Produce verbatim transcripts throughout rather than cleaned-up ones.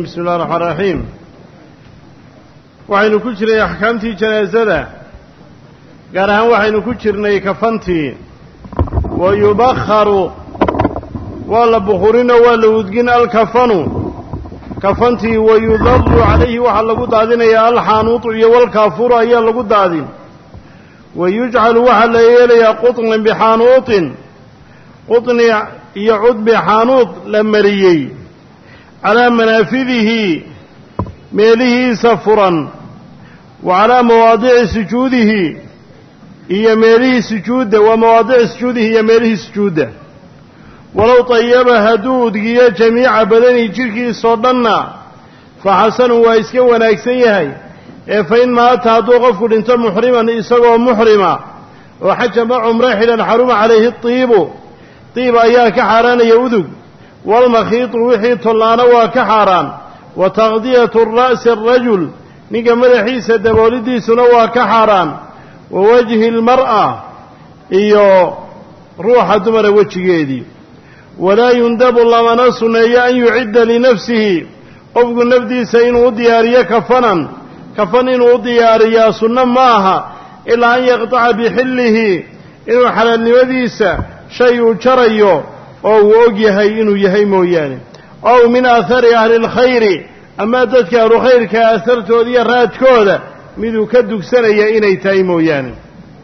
بسم الله الرحمن الرحيم. وحين كجري أحكامتي جنازة قالها وحين كجرني كفنتي ويبخر ولا بخورين ولا ودقين الكفن كفنتي ويضل عليه وحلقوا دادين يا الحانوط والكافور يا لقوا دادين ويجعل وحل يلي قطن بحانوط قطن يعود بحانوط لمريي على منافذه ميله سفرا وعلى مواضع سجوده هي ميله سجوده ومواضع سجوده هي ميله سجوده ولو طيب هدود هي جميع بدني جركي صدنا فحسن وإسكا ونأكسيه فإن ما أتهدو غفر انت محرما إساقه محرما وحجم عمره حلا حرم عليه الطيب طيب أياك حاران يوذق والمخيط وحيط الله نوى كحاران وتغذية الرأس الرجل نيجا ملحيس دبولدي سنوى كحاران ووجه المرأة إيو روح دمر وجهيدي ولا يندب الله مناسنا أن يعد لنفسه أفق النفدي سين ودياريا كفنا كفن ودياريا سنة معها إلا أن يقطع بحله إنه حلال نوديسا شيء شريو أو وجهي إنه يهي موياني أو من أثر أهل الخير أما تذكر خير كأثرت ودي الرات كودا مذو كدك سنة إني تاي موياني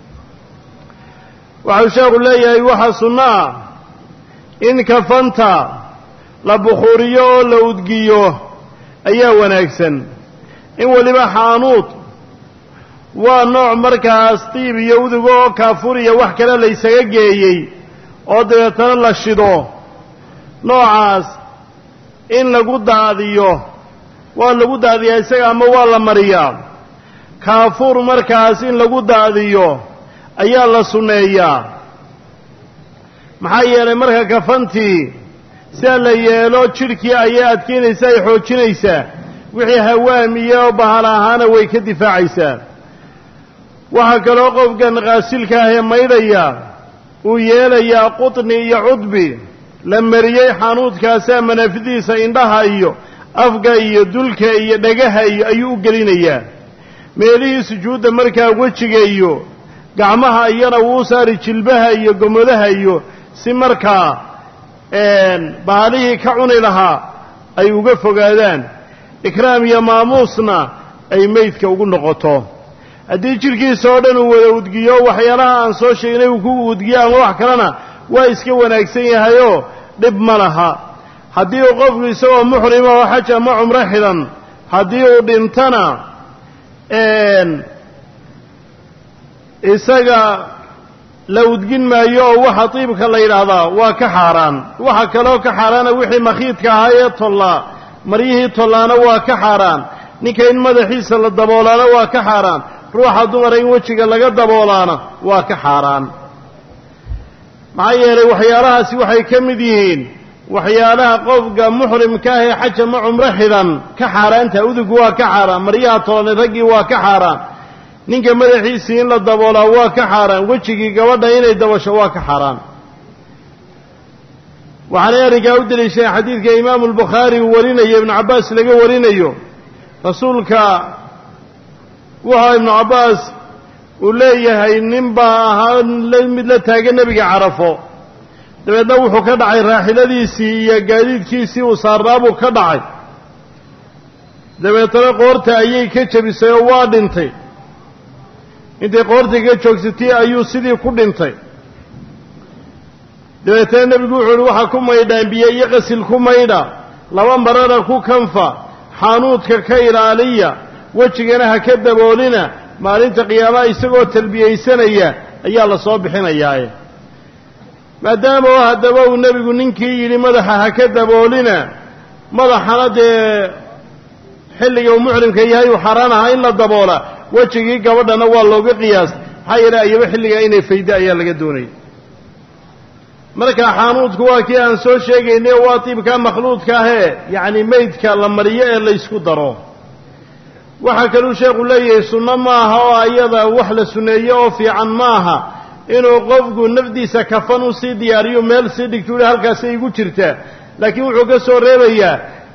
وعشاق الله يوحى صناع إن كفنت لبخوريو لودقيو أيها ونأكسن إن ولما حانوط ونوع مركز طيب يوذقو كافوريا وحكنا ليس يجيي أوديتنا للشدو نوعاس إن لقود هذيو واللقود هذي يسير أما والله مريم كافور مركز إن لقود هذيو أيها الله سنية maxaa yeelay marka kafantii sida la yeelo jirkii ayaa adkeynaysaa ay xoojinaysaa wixii hawaamiyo oo bahal ahaana way ka difaacaysaa waxa kale oo qofkan qaasilka ah ee maydaya uu yeelayaa qutni iyo cudbi la mariyay xanuudkaasa manafidiisa indhaha iyo afga iyo dulka iyo dhagaha iyo ayuu u gelinayaa meelihii sujuudda markaa wejiga iyo gacmaha iyana wuu saari jilbaha iyo gomodaha iyo si markaa baalihii ka cuni lahaa ay uga fogaadaan ikraam iyo maamuusna ay meydka ugu noqoto haddii jirkiisa oo dhan uu wada udgiyo waxyaalaha aan soo sheegnay uu ku udgiyo ama wax kalena waa iska wanaagsan yahayoo dhib ma laha haddii uu qofku isagoo muxrima oo xaj ama cumro xidhan haddii uu dhintana isaga la udgin maayo oo waxa tiibka la yidhaahdaa waa ka xaaraan waxa kaloo ka xaaraana wixii makhiidka ahaa ee tollaa maryihii tollaana waa ka xaaraan ninka in madaxiisa la daboolaana waa ka xaaraan ruuxa dumara in wejiga laga daboolaana waa ka xaaraan maxaa yeelay waxyaalahaasi waxay ka mid yihiin waxyaalaha qofka muxrimka ah ee xaj ama cumro xidhan ka xaaraanta udugu waa ka xaaraan maryaha tollan raggii waa ka xaaraan ninka madaxiisii in la daboolaa waa ka xaaraan wejigii gabadha inay dabasho waa ka xaaraan waxaana arrinkaa u deliishaday xadiidka imaamu albukhaari uu warinayo ibnu cabbaas laga warinayo rasuulka wuxuu ibnu cabbaas uu leeyahay nin baa ahaa mid la taagan nebiga carafo dabeedna wuxuu ka dhacay raaxiladiisii iyo gaadiidkiisii uu saarnaabuu ka dhacay dabeetana qoorta ayay ka jebisay oo waa dhintay intay qoortii ka joogsatay ayuu sidii ku dhintay dabeetana nebigu wuxuu uhi waxaa ku maydhaan biyo iyo qasil ku maydha laba marana ku kanfa xaanuudka ka ilaaliya wejigana ha ka daboolina maalinta qiyaamaha isagoo talbiyaysanaya ayaa la soo bixinayaaye maadaama oo haddaba uu nebigu ninkii yidhi madaxa ha ka daboolina madaxana dee xilliga uu muxrimka yahay uu xaaraan ahaa in la daboola wejigii gabadhana waa looga qiyaas maxaa yeelay ayaba xilligaa inay fayda ayaa laga doonaya markaa xaanuudku waa kii aan soo sheegaynay waa tiibkaa makhluudka ahee yacni meydka la mariyo ee laysku daro waxaa kaluu sheekhu leeyahay sunno maaha oo ayada wax la sunneeyo oo fiican maaha inuu qofku nafdiisa kafan u sii diyaariyo meel sii dhigto uhi halkaasay igu jirtaa laakiin wuxuu ka soo reebayaa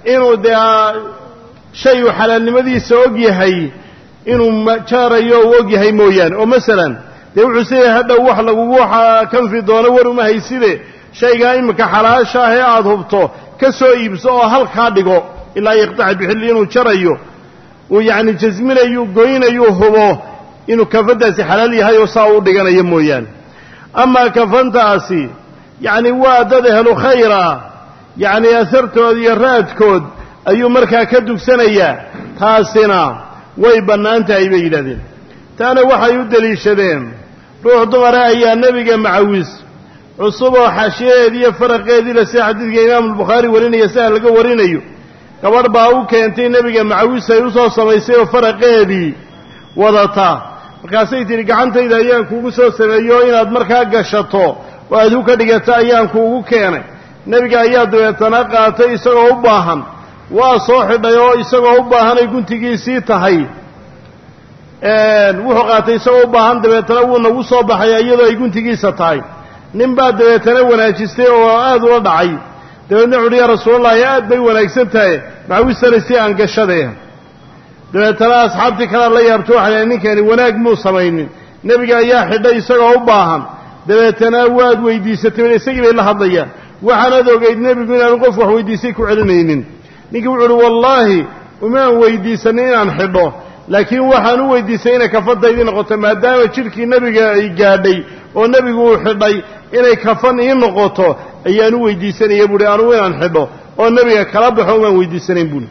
inuu dee shayu xalaalnimadiisa og yahay inuu jaarayo uu og yahay mooyaane oo masalan dee wuxuu siyahay hadhow wax lagugu kanfi doono war uma hayside shaygaa iminka xalaasha ah ee aada hubto ka soo iibso oo halkaa dhigo ilaa yaqtaca bixilli inuu jarayo uu yacni jasminayu goynayu hubo inuu kafantaasi xalaal yahay oo saa u dhiganayo mooyaane amaa kafantaasi yacni waa dad ehlu khayr ah yacni asartood iyo raadkood ayuu markaa ka dugsanayaa taasina way bannaan tahay bay yidhahdeen taana waxay u deliishadeen ruux dumara ayaa nebiga macawis cusub oo xaashiyadeedii iyo faraqeedii la sida xadiidka imaamulbukhaari warinaya sidaa laga warinayo gabadh baa u keentay nebiga macawis ay u soo samaysay oo faraqeedii wadata markaasay tidhi gacantayda ayaan kuugu soo sameeyo inaad markaa gashato oo aad hu ka dhigata ayaan kuugu keenay nebiga ayaa dabeetana qaatay isagoo u baahan waa soo xidhay oo isagoo u baahanay guntigiisii tahay wuxuu qaatay isagoo u baahan dabeetana wuu nagu soo baxay iyadoo ay guntigiisa tahay nin baa dabeetana wanaajistay oo aad ula dhacay dabeetna wuxuuhi yaa rasuulallahi aad bay wanaagsan tahay macawistana si aan gashadee dabeetana asxaabtii kalea la yaabto waxay ninkani wanaag muu samaynin nebiga ayaa xidhay isagoo u baahan dabeetana waad weydiisatay isagii bay la hadlayaan waxaanaad ogayd nebigu inaanu qof wax weydiisay ku celinaynin ninkii wuxu uhi wallaahi umaan weydiisanin inaan xidho laakiin waxaan u weydiisay inay kafantaydii noqoto maadaama jidhkii nebiga ay gaadhay oo nebigu uu xidhay inay kafan ii noqoto ayaan u weydiisanaya buuhi anugu inaan xidho oo nebiga kala baxo umaan weydiisanayn buuhi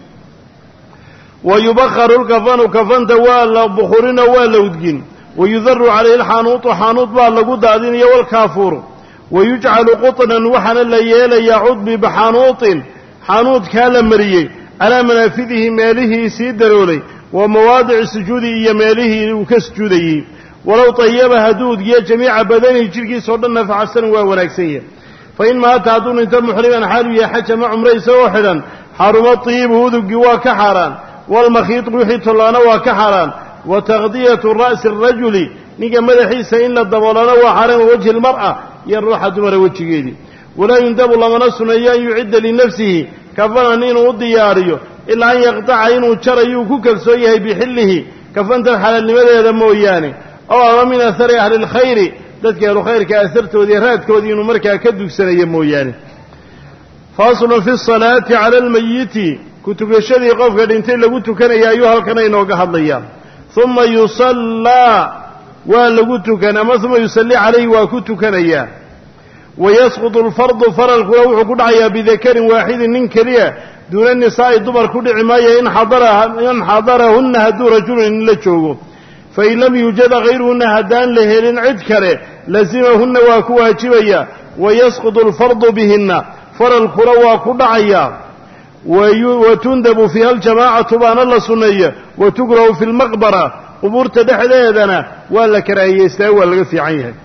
wa yubakharu lkafanu kafanta waa la bukhurina waa la udgin wayudaru calayhi alxaanuutu xaanuut baa lagu daadinaya walkaafuuru wayujcalu qutnan waxaana la yeelayaa cudbi bixaanuutin xaanuudkaa la mariyey calaa manaafidihi meelihii sii daroolay wa mawaadici sujuudi iyo meelihii uu ka sujuudayey walow tayaba hadduu udgiyo jamiica badanihi jidhkiisao dhanna faxasanun waa wanaagsan yahay fa in maata hadduu dhinto muxriman xaalu yahay xaj ama cumro isagoo xidhan xaruma tiibu udugii waa ka xaaraan waalmakhiidu wixii tollaana waa ka xaaraan wa taqdiyatu ra'si arajuli ninka madaxiisa in la daboolana waa xaaraan wa wajhi lmar'a iyo ruuxa dumara wejigeedii walaa yundabu lamana suneeyo an yucidda linafsihi kafanan inuu u diyaariyo ilaa an yaqtaca inuu jarayuu ku kalsoon yahay bixillihi kafantan xalaalnimadeeda mooyaane oo ama min ahari ahli lkhayri dadka ahlukhayrka asartoodii raadkoodii inuu markaa ka dugsanayo mooyaane faslun fi salaati cala almayiti ku tukashadii qofka dhintay lagu tukanaya ayuu halkan inooga hadlayaa uma yusallaa waa lagu tukan ama uma yusallii calayhi waa ku tukanayaa wayasqutu alfardu faralkuna wuxuu ku dhacayaa bidakarin waaxidin nin keliya duuna nisaa'i dumar ku dhici maayo in in xadarahunna hadduu rajulun in la joogo fain lam yuujada hayruhunna haddaan la helin cid kale lasimahunna waa ku waajibaya wayasqutu alfardu bihinna faralkuna waa ku dhacayaa watundabu fiiha aljamaacatu baana la sunneeya watukrahu fi lmaqbara qubuurta dhexdeedana waa la karaahiyeystaa waa laga fiican yahay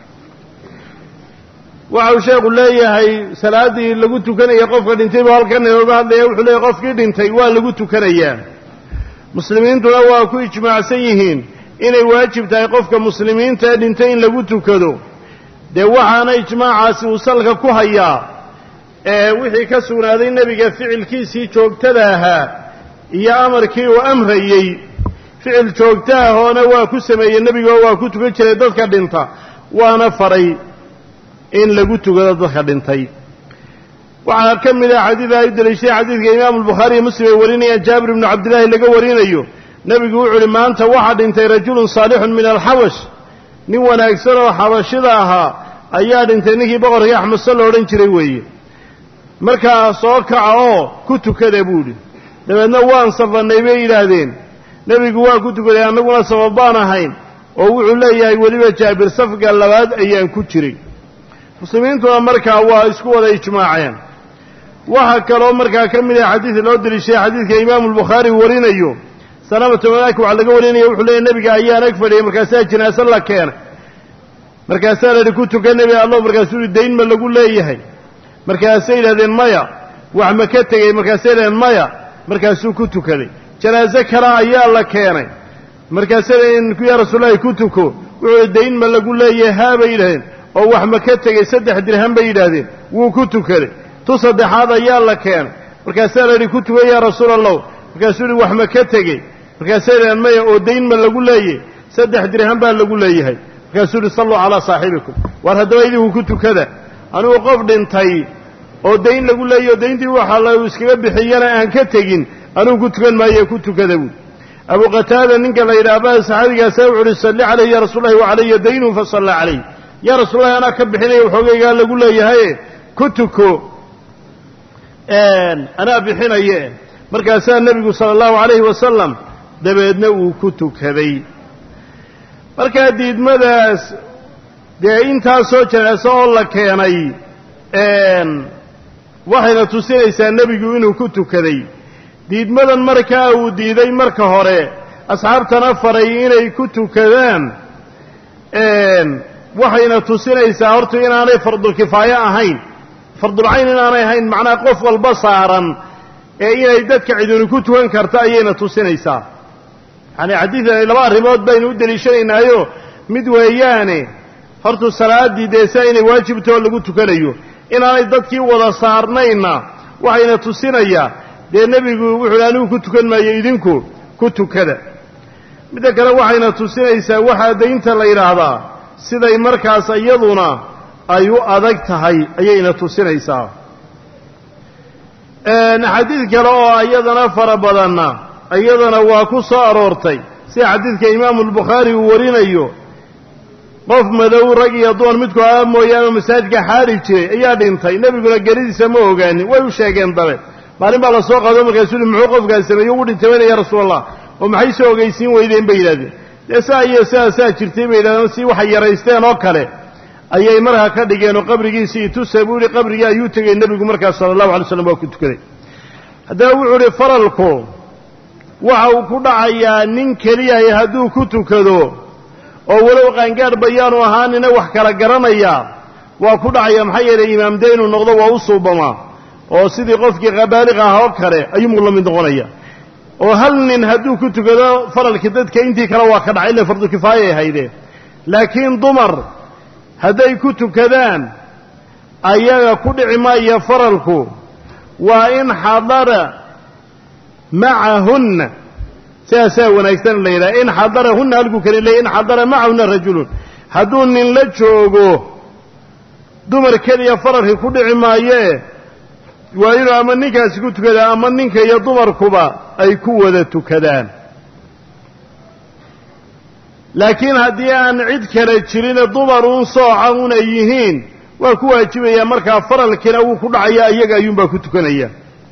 waxa uu sheekhu leeyahay salaaddii lagu tukanaya qofka dhintay buu halkan inooga hadlaya wuxuu leeyahay qofkii dhintay waa lagu tukanayaa muslimiintuna waa ku ijmaacsan yihiin inay waajib tahay qofka muslimiinta ee dhintay in lagu tukado dee waxaana ijmaacaasi uu salka ku hayaa ee wixii ka sugnaaday nebiga ficilkiisii joogtada ahaa iyo amarkii uu amrayey ficil joogta ahoona waa ku sameeyey nebigoo waa ku tukan jiray dadka dhinta waana faray in lagu tukado dadka dhintay waxaa ka mid ah xadiid ay u daliishaday xadiidka imaamu albukhaari iyo muslim ay warinayaan jaabir ibnu cabdillaahi laga warinayo nebigu wuxu uhi maanta waxaa dhintay rajulun saalixun min alxabash nin wanaagsan oo xabashida ahaa ayaa dhintay ninkii boqorkii axmedso la odhan jiray weeye markaa soo kaca oo ku tukada buu idhi dabeedna waan safannay bay yidhaahdeen nebigu waa ku tukaday annaguna sabab baan ahayn oo wuxuu leeyahay weliba jaabir safga labaad ayaan ku jiray muslimiintuna markaa waa isku wada ijmaaceen waxaa kaloo markaa ka mid ah xadiid loo deliishay xadiidka imaamu albukhaari warinayo salamatu malaa'ika waxaa laga warinaya wuxuu leeyahy nebiga ayaan ag fadhiyay markaasaa jinaase la keenay markaasaa la yidhi ku tukan nebi allow markaasuu yihi dayn ma lagu leeyahay markaasay yidhahdeen maya wax ma ka tegey markaasay yidhahdeen maya markaasuu ku tukaday janaaso kale ayaa la keenay markaasay yidhahdeen yaa rasuulallahi ku tuko wuxuu yihi dayn ma lagu leeyahay haa bay yidhahdeen oo wax ma ka tegey saddex dirham bay yidhaahdeen wuu ku tukaday tu saddexaad ayaa la keenay markaasaa la yidhi ku tukan yaa rasuula allah markaasuu yihi wax ma ka tegey markaasaa yidhahan maya oo dayn ma lagu leeyay saddex dirham baa lagu leeyahay markaasuu yihi salluu calaa saaxibikum waar haddaba idinku ku tukada anigu qof dhintay oo dayn lagu leeyay oo dayntii waxa la iskaga bixiyana aan ka tegin anigu ku tukan maayo ku tukada buui abu qataada ninka la yidhaahba saxaabigaasa wuxu uhi salli calayhi ya rasuul allahi wacalaya daynun fasalla calayh yaa rasuulallahi anaa ka bixinaya waxoogaygaa lagu leeyahaye ku tuko anaa bixinaye markaasaa nebigu sala allahu calayhi wasalam dabeedna uu ku tukaday markaa diidmadaas dee intaasoo janaaso oo la keenay waxayna tusinaysaa nebigu inuu ku tukaday diidmadan markaa uu diiday marka hore asxaabtana faray inay ku tukadaan waxayna tusinaysaa horta inaanay fardulkifaaye ahayn fardulcayn inaanay ahayn macnaha qof walba saaran ee inay dadka ciduni ku tukan karta ayayna tusinaysaa yacanii xadiidan laba arrimood baynu u deliishanaynaayo mid weeyaane hortu salaaddii dee saa inay waajibtoo lagu tukanayo inaanay dadkii wada saarnaynna waxayna tusinayaa dee nebigu wuxu uhi anigu ku tukan maayo idinku ku tukada midda kale waxayna tusinaysaa waxaa daynta la yidhaahdaa siday markaas iyaduna ay u adag tahay ayayna tusinaysaa xadiid kale oo iyadana fara badanna iyadana waa ku soo aroortay sida xadiidka imaamu albukhaari uu warinayo qof madow rag iyo dumar midku a mooyaane masaajidka xaari jiray ayaa dhintay nebiguna geridiisa ma ogaanin way u sheegeen dabe maalin baa la soo qaado markaasuu uhi muxuu qofkaas sameeye ugu dhintay wayna ya rasuul allah oo maxay soo ogeysiin weydeen bay yidhahdeen dee saa iyo sidaa saa jirtay bay yidhahdeen si waxay yaraysteen oo kale ayay markaa ka dhigeen oo qabrigiisii itusa buu yihi qabrigii ayuu tegey nebigu markaas sala allahu alay slam waa ku tukaday haddaba wuxuu idhi faralku waxa uu ku dhacayaa nin keliyahay hadduu ku tukado oo walow qaangaadh bayaanu ahaanina wax kala garanaya waa ku dhacaya maxaa yeelay imaamde inuu noqdo waa u suubamaa oo sidii qofkii qabaaliq ah oo kale ayuumuu la mid noqonaya oo hal nin hadduu ku tukado faralkii dadka intii kale waa ka dhacay illa fardukifaaya ay haydeen laakiin dumar hadday ku tukadaan ayaga ku dhici maaya faralku waa in xadara macahunna sidaasaa wanaagsan la yidhaha in xadarahunna halkuu kale leeyay in xadara macahunna rajulun hadduu nin la joogo dumar keliya faralkii ku dhici maayee waa inuu ama ninkaasi ku tukadaa ama ninka iyo dumarkuba ay ku wada tukadaan laakiin haddii aan cid kale jirine dumar uun sooca un ay yihiin waa ku waajibayaa markaa faralkiina wuu ku dhacayaa iyaga ayuunbaa ku tukanaya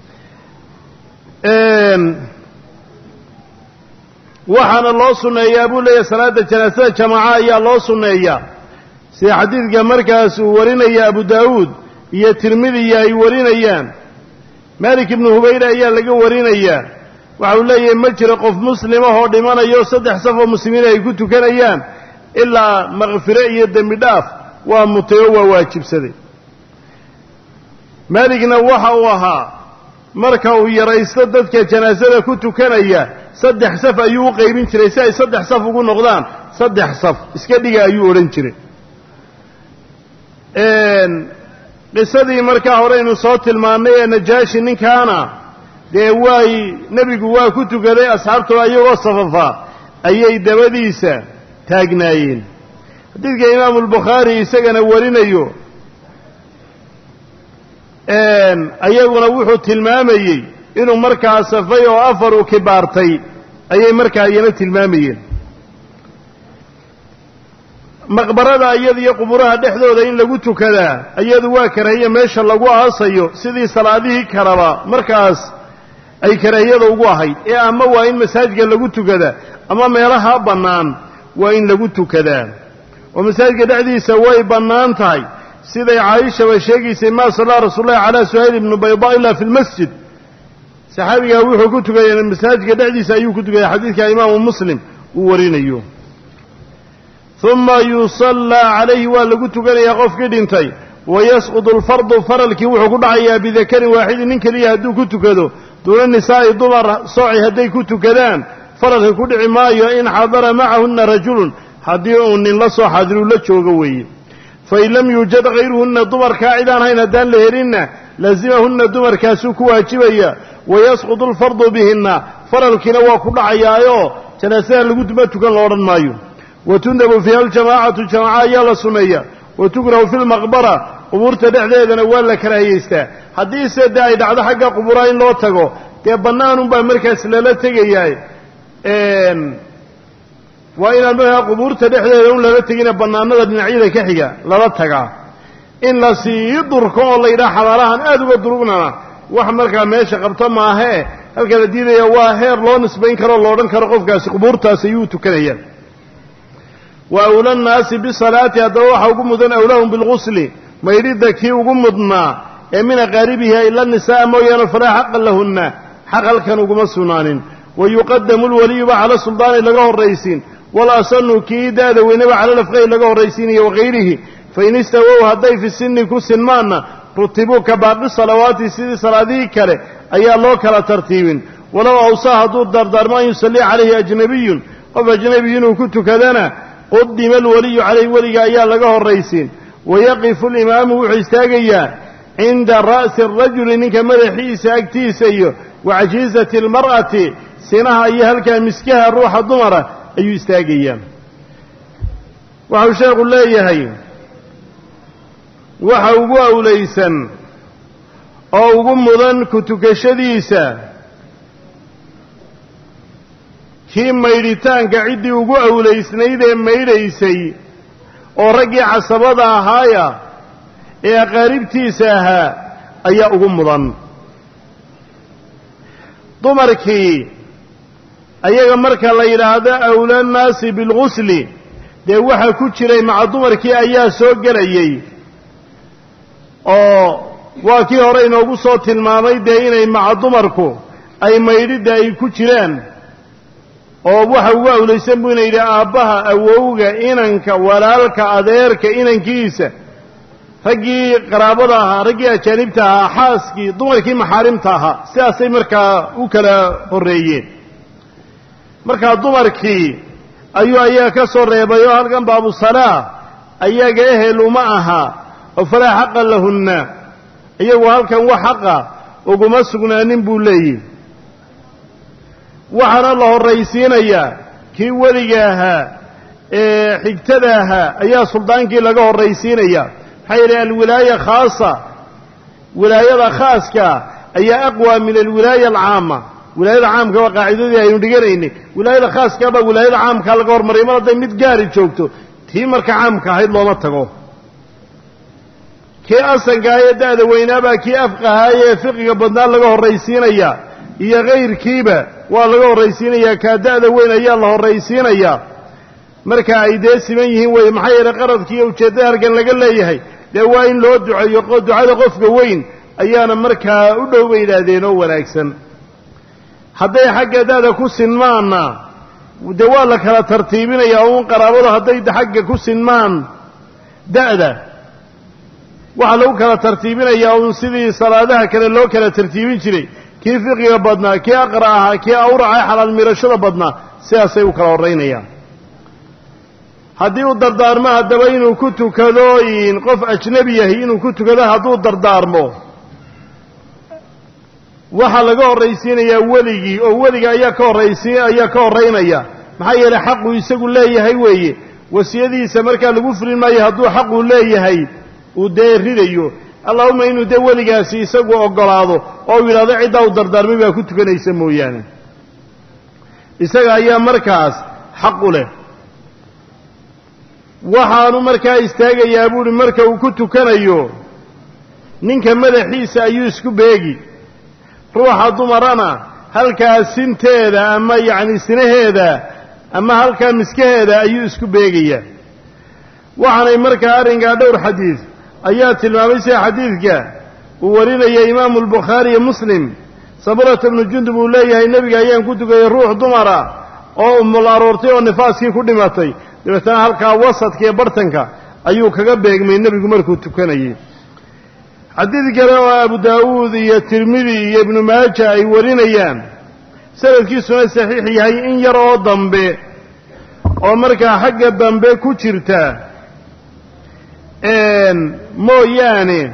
waxaana loo sunneeyaa buu leeyahay salaadda janaasada jamaaca ayaa loo sunneeyaa sida xadiidka markaas uu warinaya abu daawuud iyo tirmidiya ay warinayaan maalik ibnu hubayra ayaa laga warinayaa waxa uu leeyahay ma jiro qof muslimahoo dhimanayo saddex safoo muslimiin ay ku tukanayaan ilaa makfire iyo dembi dhaaf waa mutayo waa waajibsaday maaligna waxa uu ahaa marka uu yaraysto dadka janaasada ku tukanaya saddex saf ayuu u qaybin jiray si ay saddex saf ugu noqdaan saddex saf iska dhiga ayuu odhan jiray qisadii markaa horeynu soo tilmaannay ee najaashi ninkaana dee waay nebigu waa ku tukaday asxaabtooda iyagoo safafaa ayay dabadiisa taagnaayeen xadiidka imaamu albukhaari isagana warinayo ayaguna wuxuu tilmaamayey inuu markaa safay oo afar u kibaartay ayay markaa iyana tilmaamayeen maqbarada iyada iyo quburaha dhexdooda in lagu tukadaa iyadu waa karaahiye meesha lagu aasayo sidii salaadihii kaleba markaas ay karaahiyada ugu ahayd ee ama waa in masaajidka lagu tukadaa ama meelaha bannaan waa in lagu tukadaa oo masaajidka dhexdiisa way bannaan tahay siday caaishaba sheegaysay maa sallaa rasuulullahi calaa suhayl ibnu bayda ilaa fi lmasjid saxaabigaa wuxuu ku tukayay masaajidka dhexdiisa ayuu ku tukayay xadiidka imaamu muslim uu warinayo uma yusallaa calayhi waa lagu tukanayaa qofkii dhintay wayasqudu alfardu faralkii wuxuu ku dhacayaa bidakarin waaxidin nin keliya hadduu ku tukado duuna nisaa'i dumar sooci hadday ku tukadaan faralkii ku dhici maayo in xadara macahunna rajulun haddii uu nin la soo xaadiru la joogo weeye fain lam yuujad hayruhunna dumarkaa cidaan hayn haddaan la helinna lazimahunna dumarkaasuu ku waajibaya wayasqudu alfardu bihinna faralkiina waa ku dhacayaayoo janaasada lagu duma tukan lo odhan maayo watundabu fiiha aljamaacatu jamaaca ayaa la sunneeya watukrahu fi lmaqbara qubuurta dhexdeedana waa la karaahiyeystaa haddii se dee ay dhacdo xagga qubuuraha in loo tago dee bannaanunbaa markaas lala tegayaa waa inaan markaa qubuurta dhexdeeda un lala tegina bannaanada dhinacyada ka xiga lala tagaa in la sii durko oo la yidhaha xabaalahan aada uga durugnana wax markaa meesha qabto maahee halka la diidaya waa heer loo nisbayn karo o lo odhan karo qofkaasi qubuurtaas ayuu tukanaya wa awla nnaasi bisalaati haddaba waxaa ugu mudan awlaahum bilgusli maydhidda kii ugu mudnaa ee min aqaaribihi ay la nisaa mooyaane falaa xaqa lahunna xaq halkan uguma sugnaanin wayuqadamu lwaliyuba cala suldaani laga horraysiin walasanu kii da-da weynaba cala lafqahi laga horraysiinayo wakayrihi fain istawow hadday fi sinni ku sinmaanna rutibuu ka baaqi salawaati sidii salaadihii kale ayaa loo kala tartiibin walow awsaa hadduu dardaarmo an yusallia calayhi ajnabiyun qof ajnebi inuu ku tukadana qudima alwaliyu calayhi weliga ayaa laga horraysiin wayaqifu alimaamu wuxuu istaagayaa cinda ra'si arajuli ninka madaxiisa agtiisa iyo wacajiizati almar'ati sinaha iyo halkaa miskaha ruuxa dumara ayuu istaagayaa waxau sheekhu leeyahay waxa ugu awlaysan oo ugu mudan ku tukashadiisa kii maydhitaanka ciddii ugu awlaysnayd ee maydhaysay oo raggii casabada ahaaya ee aqaaribtiisa ahaa ayaa ugu mudan dumarkii ayaga marka la yidhaahdo awla nnaasi bilgusli dee waxaa ku jiray maca dumarkii ayaa soo gelayay oo waa kii hore inoogu soo tilmaamay dee inay maca dumarku ay maydhidda ay ku jiraan oo waxa ugu awlaysan buu ina yidhi aabbaha awowga inanka walaalka adeerka inankiisa raggii qaraabada ahaa raggii ajaanibta ahaa xaaskii dumarkii maxaarimta ahaa sidaasay markaa u kala horreeyeen markaa dumarkii ayuu ayaa ka soo reebay oo halkan baabusalaa ayaga ehel uma aha oo falaa xaqa lahunna iyagu halkan wax xaqa uguma sugnaanin buu leeyihi waxaana la horraysiinayaa kii weliga ahaa ee xigtada ahaa ayaa suldaankii laga horraysiinayaa maxaa yidhi alwilaaya khaasa wilaayada khaaska ayaa aqwa min alwilaaya alcaama wilaayada caamka waa qaacidadii aynu dhiganaynay wilaayada khaaska baa wilaayada caamkaa laga hormariyay mar hadday mid gaari joogto tii marka caamka ahayd looma tago kii asanka ee da-da weynaabaa kii afqahaayee fiqiga badnaa laga horraysiinayaa iyo kayrkiiba waa laga horraysiinayaa kaa da-da weyn ayaa la horraysiinayaa marka ay dee siman yihiin weye maxaa yeelay qaradkii iyo ujeeddada halkan laga leeyahay dee waa in loo duceeyo ducada qofka weyn ayaana markaa u dhow bay yidhaahdeen oo wanaagsan hadday xagga da-da ku sinmaanna dee waa la kala tartiibinayaa uun qaraabada hadday xagga ku sinmaan da-da waxaa lagu kala tartiibinayaa uun sidii salaadaha kale loo kala tartiibin jiray kii fiqiga badnaa kii aqra ahaa kii awraca ee xalaal miirashada badnaa sidaasay u kala horraynayaan haddii uu dardaarmo haddaba inuu ku tukado qof ajnebi yahay inuu ku tukado hadduu dardaarmo waxaa laga horraysiinayaa weligii oo weliga ayaa ka horraysi ayaa ka horraynaya maxaa yeelay xaquu isagu leeyahay weeye wasiyadiisa markaa lagu fulin maayo hadduu xaquu leeyahay uu dee ridayo allahuma inuu dee weligaasi isagu oggolaado oo uu yidhahdo ciddaa u dardaarmay baa ku tukanaysa mooyaane isaga ayaa markaas xaq u leh waxaanu markaa istaagayaa buuhi marka uu ku tukanayo ninka madaxiisa ayuu isku beegi ruuxa dumarana halkaa sinteeda ama yacni sinaheeda ama halkaa miskaheeda ayuu isku beegayaa waxaanay markaa arrinkaa dhowr xadiid ayaa tilmaamay sida xadiidka uu warinaya imaamu albukhaari iyo muslim sabrata bnu jundub uu leeyahay nebiga ayaan ku tukayay ruux dumara oo umul aroortay oo nifaaskii ku dhimatay dabeetana halkaa wasadka iyo bartanka ayuu kaga beegmay nebigu markuu tukanayay xadiid kale oo abu daawuud iyo tirmidi iyo ibnu maaja ay warinayaan sanadkiisuna saxiix yahay in yar oo dambe oo markaa xagga dambe ku jirta mooyaane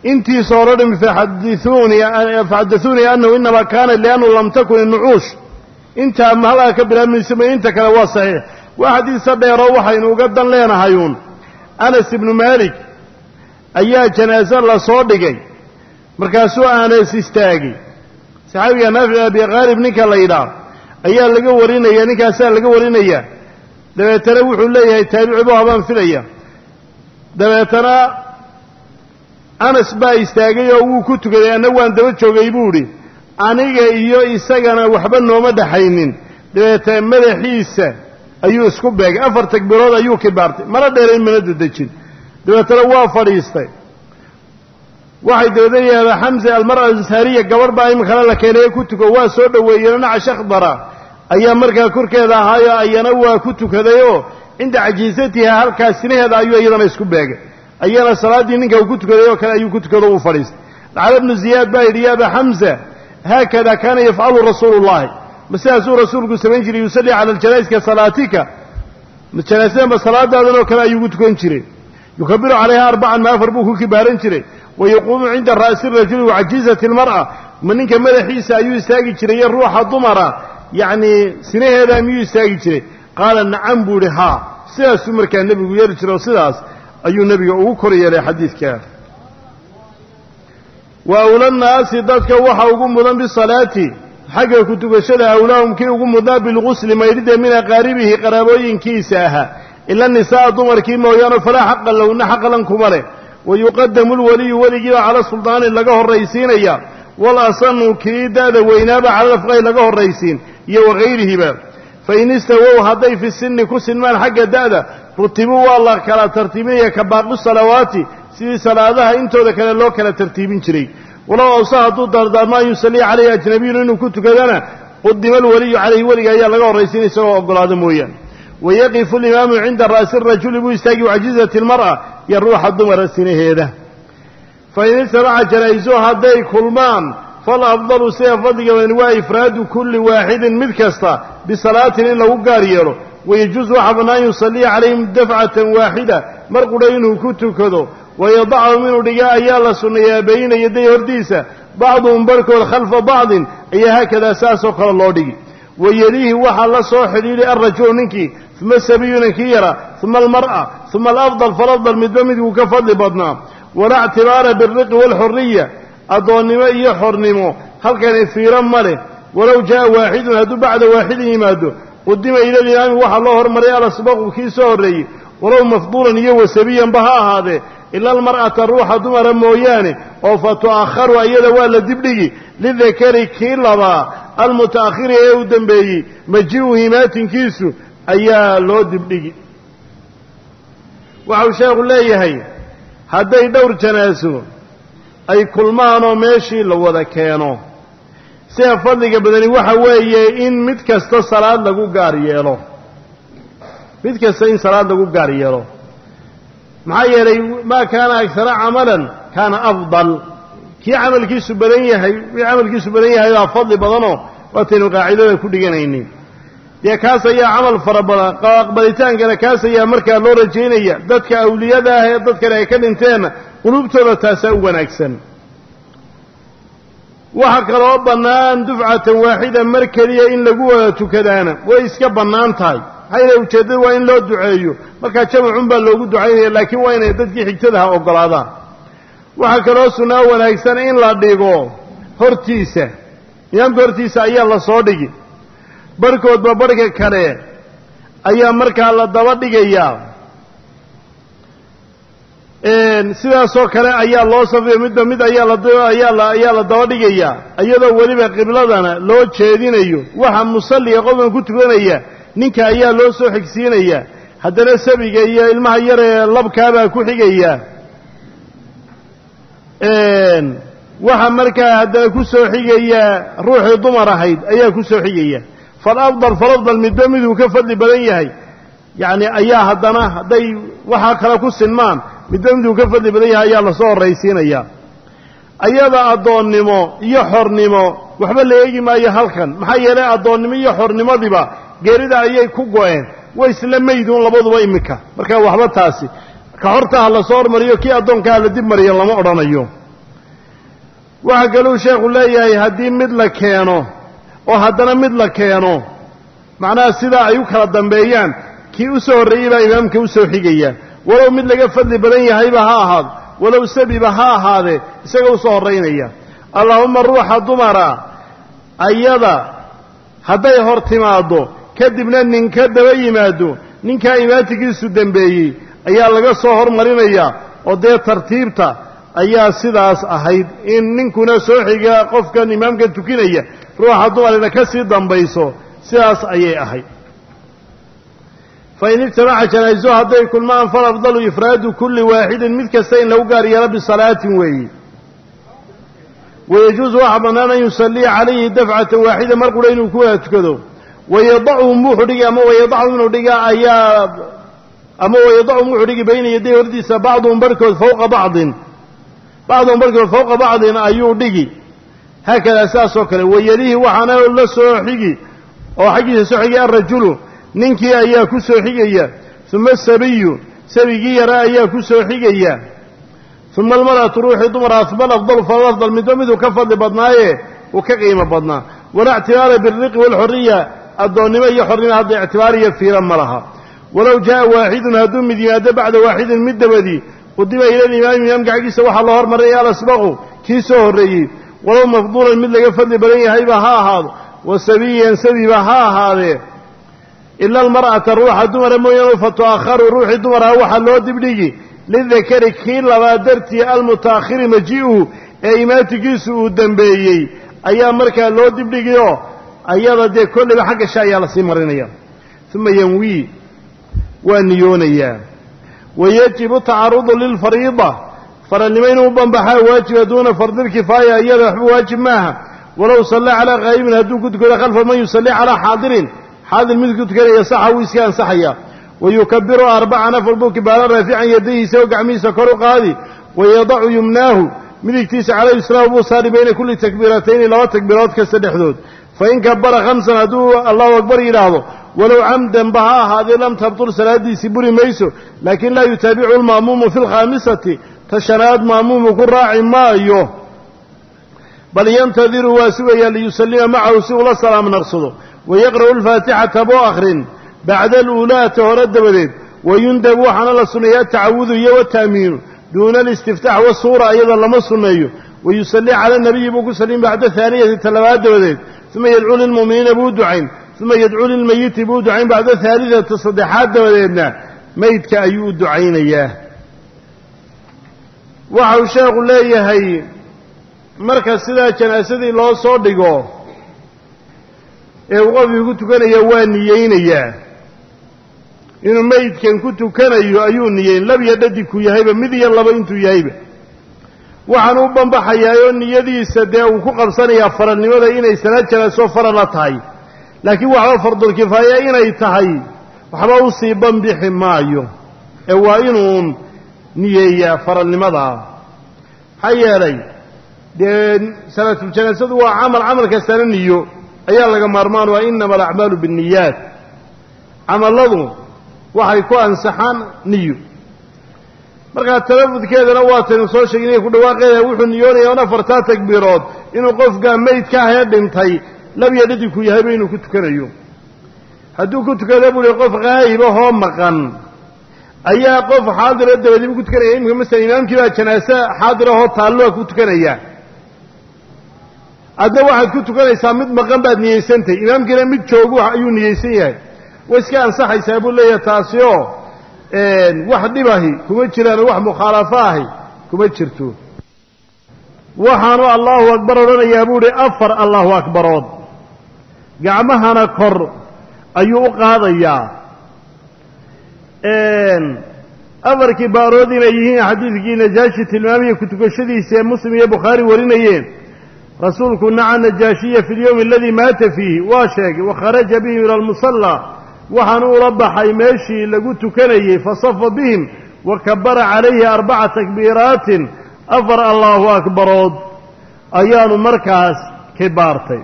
intii sooradhim faxadithuuni faxadathuni annahu inama kana li'annahu lam takun an-nu'ush inta ma halka ka bilaabmaysa inta kale waa saxiix waa xadiis dheero waxaynu uga dan leenahayun Anas ibn Malik ayaa janaaza la soo dhigay markaasuu Anas istaagay saxaabiga Naafi abi Ghalib ninka la yiraahdo ayaa laga warinaya ninkaas laga warinaya dabeetana wuxuu leeyahay taabici buu habaan filaya dabeetana Anas baa istaagay oo uu ku tukaday ana waan daba joogay buu yiri aniga iyo isagana waxba nooma dhaxaynin dabeetana madaxiisa ayuu isku beegay afar takbiirood ayuu kibaartay mara dheereen mana dadajin dabeetana waa fadhiistay waxay doodayaa Hamza al-mar'a al-sariya gabar baa in kala la keenay ku tuko waa soo dhaweeyeen naca Shakhdara ayaa markaa korkeeda ahaayo ayana waa ku tukadayoo inda cajiisatiha halkaas sinaheeda ayuu iyadana isku beegay ayana salaadii ninka uu ku tukaday oo kale ayuu ku tukado uu fadhiistay Al ibn Ziyad baa yidhi ya Hamza hakada kana yaf'alu Rasuulullah masaasu rasuulku sameyn jiray yusalli ala al-janaiz ka salaatika majalaaseen ba salaadaadana oo kale ayuu ku tukan jiray yukabiru calayha arba'an ma afar buu ku kibaaran jiray ويقوم عند رأس الرجل وعجيزة المرأة من إنك مدحيسة أيو يستاقي جري الروح ضمرة يعني سنة هذا ميو يستاقي جري قال نعم بورها سلاس سمر كان النبي يرجل وسلاس أيو النبي أوكري يلي حديث كاف وأولى الناس ذاتك وحا وقوم مضان بالصلاة حقا كتب شلها أولاهم كي وقوم مضان بالغسل ما يريد من أقاربه قرابوين كيساها إلا النساء ضمر كيما ويانا فلا حقا لو إن حقا لنكم عليه ويقدم الولي ولي على السلطان لقاه الرئيسين إياه والأصن كيدا وينابع على الأفغاي لقاه الرئيسين يو غيره باب فإن استووا هذي في السن كسن مال حق دادا رتبوا والله كلا ترتيبية كباقوا الصلوات سيدي صلاة انتو ذا كان الله كلا ترتيبين شري ولو أوصاها ضد ما يسلي عليه أجنبي لأنه كنت كذانا قدم الولي عليه ولي أيها لقاه الرئيسين سواء أقول هذا مويا ويقف الإمام عند رأس الرجل ويستاقي وعجزة المرأة يروح الضمر السنة هذا فإن سمع جنائزها هذي كلمان فالأفضل سيفضل ونواء إفراد كل واحد مذكستا بصلاة إلا وقاريره ويجوز وحبنا يصلي عليهم دفعة واحدة مرقلينه كتو كذو ويضع منه رجاء يالا سنيا بين يدي هرديسة بعضهم بركوا خلف بعض أي هكذا أساس وقال الله دي ويليه وحل صاحب الرجل نكي ثم السبي نكيرا ثم المرأة ثم الأفضل فالأفضل مدمد وكفضل بدنا ولا اعتبار بالرق والحرية أضونما يحرنمو هل كان يثيرا ماله ولو جاء واحد هدو بعد واحد يمادو قدم إلى الإمام وحى الله مريا على سباق وكيسو الرئي ولو مفضولا يو سبيا بها هذا إلا المرأة الروح دمر موياني أو فتؤخر أيضا ولا دبلي للذكر كيلبا المتأخر يودن بي مجيوه مات كيسو أيها لو دبلي وحو شيخ الله يهي هذا دور جناسو أي كل ما أنا ماشي لو ذا كانوا سيفضلك بدني وحوية إن متكست الصلاة لقو قاريالو متكست إن صلاة لقو قاريالو معايا ما كان أكثر عملا كان أفضل كي عمل كيسو بدنيه عمل كيسو بدنيه هذا فضل بدنه واتنو قاعدة كل جنيني يا كاس يا عمل فربنا قبلتان كان كاس يا مركا لو رجينيا dadka awliyada ah dadka ay ka dhinteen qulubtooda taasoo wanaagsan waxa kale oo banaan dufcatan waahida markaliya in lagu wada tukadaana way iska banaan tahay hayna ujeedada waa in loo duceeyo marka jamacun baa loogu duceeyaa laakiin waa inay dadkii xigtada ogolaadaan waxa kale oo sunna wanaagsan in la dhigo hortiisa yaan hortiisa ayaa la soo dhigi barkood ba barka kale ayaa markaa la daba dhigayaa een sidaas oo kale ayaa loo safay mid mid ayaa la ayaa la ayaa la daba dhigayaa iyadoo waliba qibladana loo jeedinayo waxa musalliga qofkan ku tukanaya ninka ayaa loo soo xigsiinaya haddana sabiga iyo ilmaha yar ee labkaaba ku xigaya een waxa markaa haddana ku soo xigaya ruuxii dumar ahayd ayaa ku soo xigaya فالأفضل فالأفضل من دمه كفضل بدنيه يعني أيها هدنا هدي وحا كلاكو السنمان من دمه كفضل بدنيه أيها الله صور رئيسين أيها أيها أدون نمو يحر نمو وحبال ليجي ما يهلكن محايا لا أدون نمو يحر نمو دبا قيردا أيها كوكوين ويسلم ميدون لبضوا وإمكا مركا وحبا تاسي كحرتها الله صور مريو كي أدون كالا دب مريو الله مقران أيوه waxa kaluu sheekhu leeyahay haddii mid la keeno oo haddana mid la keeno macnaha sidaa ay u kala dambeeyaan kii u soo horreeyey baa imaamka u soo xigaya walow mid laga fadli badan yahayba ha ahaado walow sabiba ha ahaadee isaga u soo horraynaya allaahumma ruuxa dumara ayada hadday hor timaaddo kadibna nin ka daba yimaado ninkaa imaatigiisu dembeeyey ayaa laga soo hormarinayaa oo dee tartiibta ayaa sidaas ahayd in ninkuna soo xiga qofkan imaamka tukinaya ruuxa dumarina ka sii dambayso sidaas ayay ahayd fain ijtamaca janaa'iso hadday kulmaan falafdalu ifraadu kulli waaxidin mid kasta in lagu gaar yeelo bisalaatin weeye wayajuusu waxaa bannaan an yusalliya calayhi dafcatan waaxida mar qudha inuu ku wada tukado wayadacuhum wuxuu dhigi ama wayadacuhum inuu dhiga ayaa ama wayadacuhum wuxuu dhigi bayna yaday hordiisa bacduhum barhkood fawqa bacdin bacduhum barhkood fawqa bacdin ayuu dhigi haakadaa saas oo kale wayelihi waxaana la soo xigi oo xaggiisa soo xigay alrajulu ninkii ayaa ku soo xigaya uma asabiyu sabigii yara ayaa ku soo xigaya uma almar'atu ruuxii dumara asbal afdalu falafdal midba miduu ka fadli badnaaye uu ka qiimo badnaa walaa ictibaara bilriqi waalxorriya addoonnimo iyo xornimo hadda ictibaariyo fiila ma laha walow jaa'a waaxidun hadduu mid yimaado bacda waaxidin mid dabadii qudima ila limaami imaamka xaggiisa waxaa loo hormaraya alasbaqu kii soo horreeyey walow mafduulan mid laga fadli badan yahayba ha ahaado wa sabiyan sabiba ha ahaadee ila almar'ata ruuxa dumara mooyaane fa tu'akharu ruuxii dumaraha waxaa loo dibdhigi lidakari kii labaad dartii almuta'akhiri maji'uhu ee imaatigiisu uu dembeeyey ayaa markaa loo dibdhigi oo ayada dee kollayba xagga sha ayaa lasii marinaya uma yanwii waa niyoonayaa wayajibu tacarudu lilfariida faralnimo inuu u banbaxaa waajiba duuna fardilkifaaya iyada waxba waajib maaha walow sallaa calaa qaa'ibin hadduu ku tukado khalfa man yusalli calaa xaadirin xaadir mid ku tukanaya saxa wuu iska ansaxaya wayukabiru arbacan afar buu kibaara raafican yadayhiisa oo gacmihiisa kor u qaadi wayadacu yumnaahu midigtiisa cala yusraahu buu saari bayna kulli takbiiratayni laba takbiirood kasta dhexdood fain kabara khamsan hadduu allahu akbar yidhaahdo walow camdan ba ha ahaadee lam tabtul salaadiisii buri mayso laakiin laa yutaabicu alma'muumu fi lkhaamisati ta shanaad ma'muumu ku raaci maayo bal yantadiru waa sugayaa liyusallima macahu si ula salaam naqsado wayaqra'u alfaatixata buu akhrin bacda aluulaata hore dabadeed wayundabu waxaana la sunneeya atacawudu iyo wataamiinu duuna alistiftaax wasuura iyada lama sunneeyo wayusalli cala nabiyi buu ku sallin bacda haaniyati talabaad dabadeed uma yadcuu lilmu'miniina buu ducayn uma yadcuu lilmayiti buu ducayn bacda haalidata saddexaad dabadeedna maydka ayuu u ducaynayaa waxau sheekhu leeyahay marka sidaa janaasadii loo soo dhigo ee uu qofkii ku tukanaya waa niyeynayaa inuu maydkan ku tukanayo ayuu niyeyn lab iyo dhadigku yahayba mid iyo laba intuu yahayba waxaanu u banbaxayaa oo niyadiisa dee uu ku qabsanayaa faralnimada inay salaad janaaso farala tahay laakiin waxba fardulkifaaya inay tahay waxba u sii banbixi maayo ee waa inuun niyeeyaa faralnimadaa maxaa yeelay dee salaatuljanasadu waa camal camal kastana niyo ayaa laga maarmaan waa inama alacmaalu binniyaat camalladu waxay ku ansaxaan niyo markaa talafudkeedana waataynu soo sheegin inay ku dhawaaqeeda wuxuu niyoonaya on afartaa takbiirood inuu qofka maydka ah ee dhintay labiyo dhadigku yahayba inuu ku tukanayo hadduu ku tukada buu qof qaa'ibahoo maqan ayaa qof xaadira dabadiibu ku tukanaya iminka masalan imaamkii baa janaase xaadirahoo taalloa ku tukanaya adna waxaad ku tukanaysaa mid maqan baad niyeysantahy imaamkiina mid joogu ayuu niyeysan yahay way iska ansaxaysaa buu leeyahay taasi oo wax dhibahi kuma jiraan oo wax mukhaalafo ahi kuma jirto waxaanu allahu akbar odhanayaa buu ihi afar allahu akbarood gacmahana kor ayuu u qaadayaa afarkii baarood inay yihiin xadiidkii najaashi tilmaamaya ku tukashadiisa ee muslim iyo bukhaari warinayeen rasuulku naca najaashiya fi lyowmi aladii maata fiihi waa sheegay wakharaja bihim ila almusallaa waxaanu ula baxay meeshii lagu tukanayey fasafa bihim wa kabara calayhi arbaca takbiiraatin afar allahu akbarood ayaanu markaas kibaartay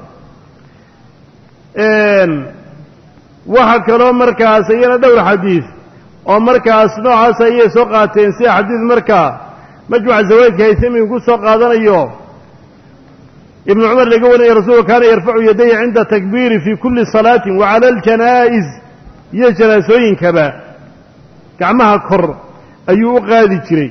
waxa kaloo markaas iyana dhowr xadiid oo markaas noocaas ayay soo qaateen sida xadiid markaa majmuca zawaydka haytamiin ku soo qaadanayo ابن عمر لقول يا رسول كان يرفع يديه عند تكبير في كل صلاة وعلى الجنائز يجلسين كبا كعمها كر أيو قادي جري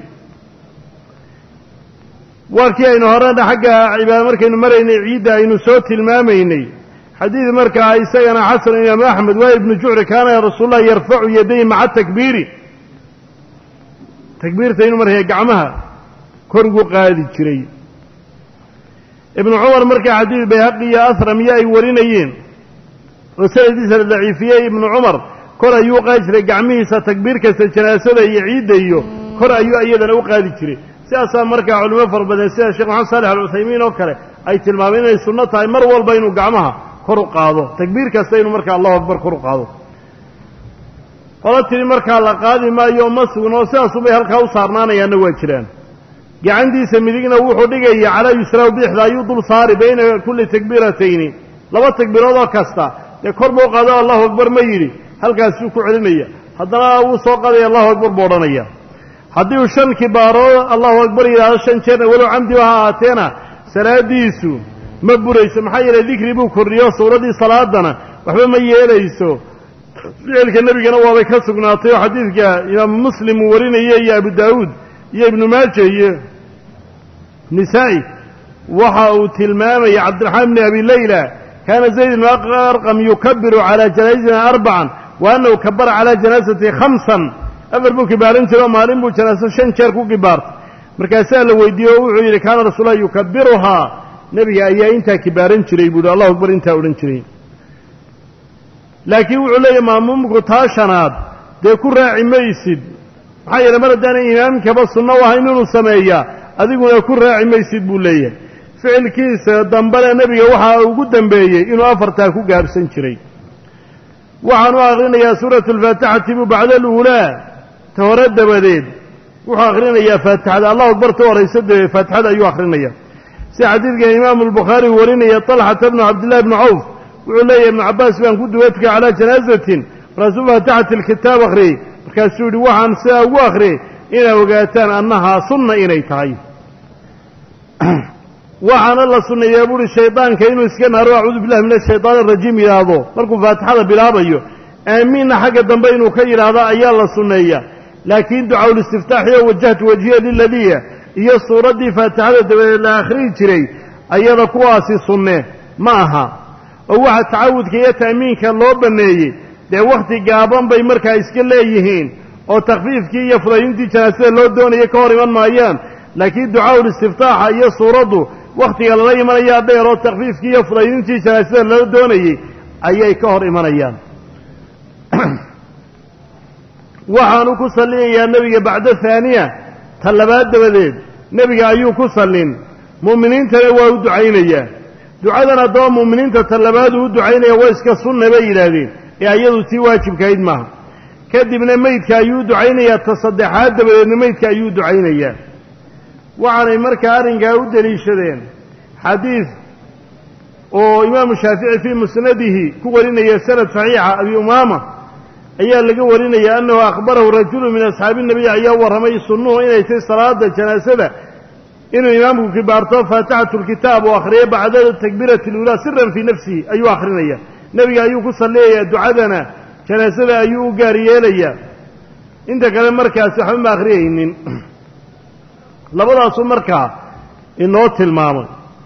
وكي إنه هرانا حقا عباد مركا إنه مرين عيدا إنه صوت الماميني حديث مركا عيسى حسن إمام أحمد وابن جعر كان يا رسول الله يرفع يديه مع التكبير تكبير تين مرة قعمها كرقو قادي جري ابن عمر مركا حديث بيهقي أثر مياه ورينيين وسيدي الضعيفية ابن عمر كر أيو قادي قعمه ستكبير كسجناسة يعيد أيو كر أيو أيضا أو قادي جري سياسة مركا علماء فربدا سياسة الشيخ محمد صالح العثيمين وكره أي تلمامين أي سنة هاي مرول بينو قعمها كرو قادو تكبير كستينو مركا الله أكبر كرو قادو قالت لي مركا الله قادي ما يوم مسونا وسياسة بها الكاو صارنانا ينوى جران عندي سميدينا وحو دغاي على يسرا وبيخدا يدل صار بين كل تكبيرتين لبا تكبيرado kasta ee kor boo qaado Allahu akbar ma yiri halkaas uu ku celinaya hadana uu soo qaday Allahu akbar boodanaya hadii uu shan kibaaro Allahu akbar ila shan jeer walo amdi waxa ateena salaadiisu ma burayso maxay yeelay dhikri buu koriyo suuradii salaadana waxba ma yeelayso ficilka nabigana waa bay ka sugnaatay xadiidka imaam muslim warinaya iyo abu daawud iyo ibn maajah iyo نسائي وحاو تلمامي عبد الرحمن بن أبي ليلى كان زيد بن أرقم يكبر على جنازتنا أربعا وأنه كبر على جنازته خمسا أفر بو كبارين تلو مالين بو جنازة شن شاركو كبارت مركاسا لو يديو وعيد كان رسول الله يكبرها نبي أيها انتا كبارين تري بود الله أكبر انتا ورين تري لكن وعلي ما ممكو تاشناد دي كل راعي ميسد حي لما ردانا إمام كبص النوى هينونو سمايا adiguna ku raaci maysid buu leeyahay ficilkiisa dambana nabiga waxa ugu dambeeyay inuu afarta ku gaabsan jiray waxaan u aqrinayaa suuratul faatiha bacda al-ula tawrada badeed wuxuu aqrinayaa faatixada Allahu akbar tawraysa faatixada ayuu aqrinayaa si xadiidka imaam al-bukhari warinaya talha ibn abdullah ibn auf wuxuu leeyahay ibn abbas baan ku duwadka ala janaazatin rasuul faatixat al-kitab akhri markaasuu yiri waxaan saa ugu akhri ina ogaataan annaha sunna inay tahay waxaana la sunneeyaa buri shaydaanka inuu iska naaro a'uudu billahi minash shaytaanir rajiim yiraahdo markuu faatixada bilaabayo aamiin xagga dambe inuu ka yiraahdo ayaa la sunneeyaa laakiin ducaa istiftaax iyo wajhatu wajhiya lilladhiya iyo suuradii faatixada dabadeed la akhri jiray ayada kuwaasi sunne ma aha oo waxa taawudka iyo taamiinka loo baneeyay de waqti gaaban bay markaa iska leeyihiin oo takhfiifkii iyo fudayntii janaasada loo doonayo ka hor iman maayaan laakiin ducaa istiftaaxa iyo suuradu waqtiga la imanaya dheer oo takhfiifkii iyo fudayntii janaasada loo doonayay ayay ka hor imanayaan waxaanu ku salliyaa nabiga bacda thaniya talabaad dabadeed nabiga ayuu ku sallin muuminiintana waa u ducaynaya ducadana doo muuminiinta talabaad u ducaynaya waa iska sunna bay yiraahdeen ee ayadu tii waajibkayd maaha kadibna meydka ayuu ducaynayaa tasaddexaad dabadeedna meydka ayuu ducaynayaa waxaanay markaa arrinkaa u daliishadeen xadiid oo imaamu shaafici fii musnadihi ku warinaya sanad saxiixa abi umaama ayaa laga warinaya annahu akhbarahu rajulu min asxaabi nabiy ayaa warramay sunnuhu inay tahay salaada janaasada inuu imaamku kibaarto faatixatu lkitaab oo akhriyo bacda takbiirati lulaa siran fii nafsihi ayuu akhrinaya nebiga ayuu ku salliyayaa ducadana janaasada ayuu u gaar yeelayaa inta kale markaas waxba ma akhriyaynin labadaasu markaa inoo tilmaamay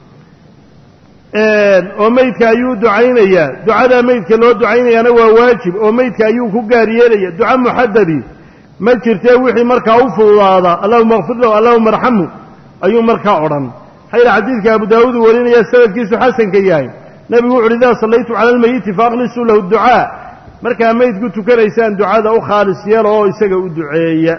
oo meydka ayuu ducaynayaa ducada meydka loo ducaynayaana waa waajib oo meydka ayuu ku gaar yeelaya duca muxadadi ma jirtee wixii markaa u fududaada allahuma akfir lahu allahuma arxamhu ayuu markaa odhan xayla xadiidka abu daawuud warinaya sanadkiisu xasanka yahay nabigu wuxu uhi idaa sallaytu cala almayiti faaqlisuu lahu ducaa markaa meydku tukanaysaan ducada u khaalis yeelo oo isaga u duceeya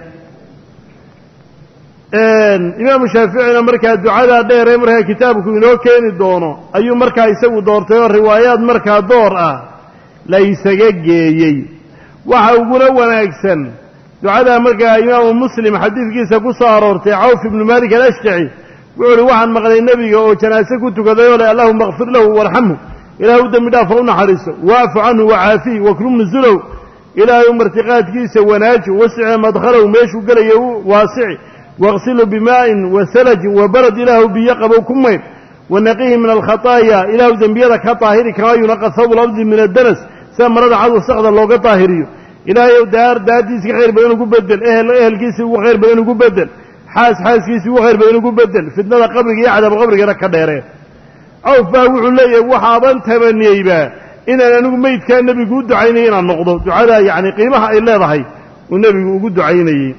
imaamu shaaficina markaa ducadaa dheer ee markaa kitaabku inoo keeni doono ayuu markaa isagu doortay oo riwaayaad markaa door ah la isaga geeyey waxa uguna wanaagsan ducadaa markaa imaamu muslim xadiidkiisa ku soo aroortay cawf ibnu malik alashjaci wuxuu uhi waxaan maqlay nebiga oo janaase ku tukaday oo leh allahuma akfir lahu warxamhu ilaahay u dembi dhaaf ha u naxariiso waafu canhu wacaafihi wakrum nuzulow ilaahay u martiqaadkiisa wanaaji wasice madkhalow meeshuu gelaya u waasici waqsilu bimaa'in wasalajin wabarad ilaahu biyo qabow ku maydh ونقيه من الخطايا إله ذنبية كطاهر كما ينقى ثوب الأرض من الدنس سامرد عضو السقط اللوغة طاهري إلهي دار داديس غير بينه بدل أهل أهل كيسي وغير بينه بدل حاس حاس كيسي وغير بينه بدل فتنة قبرك يعدى بقبرك ركا ديرين أو فاوحوا لي وحابا تمني با إن أنا ميت كان النبي يقول دعينين عن نقضه دعاء يعني قيمها إلا ضحي والنبي يقول دعينين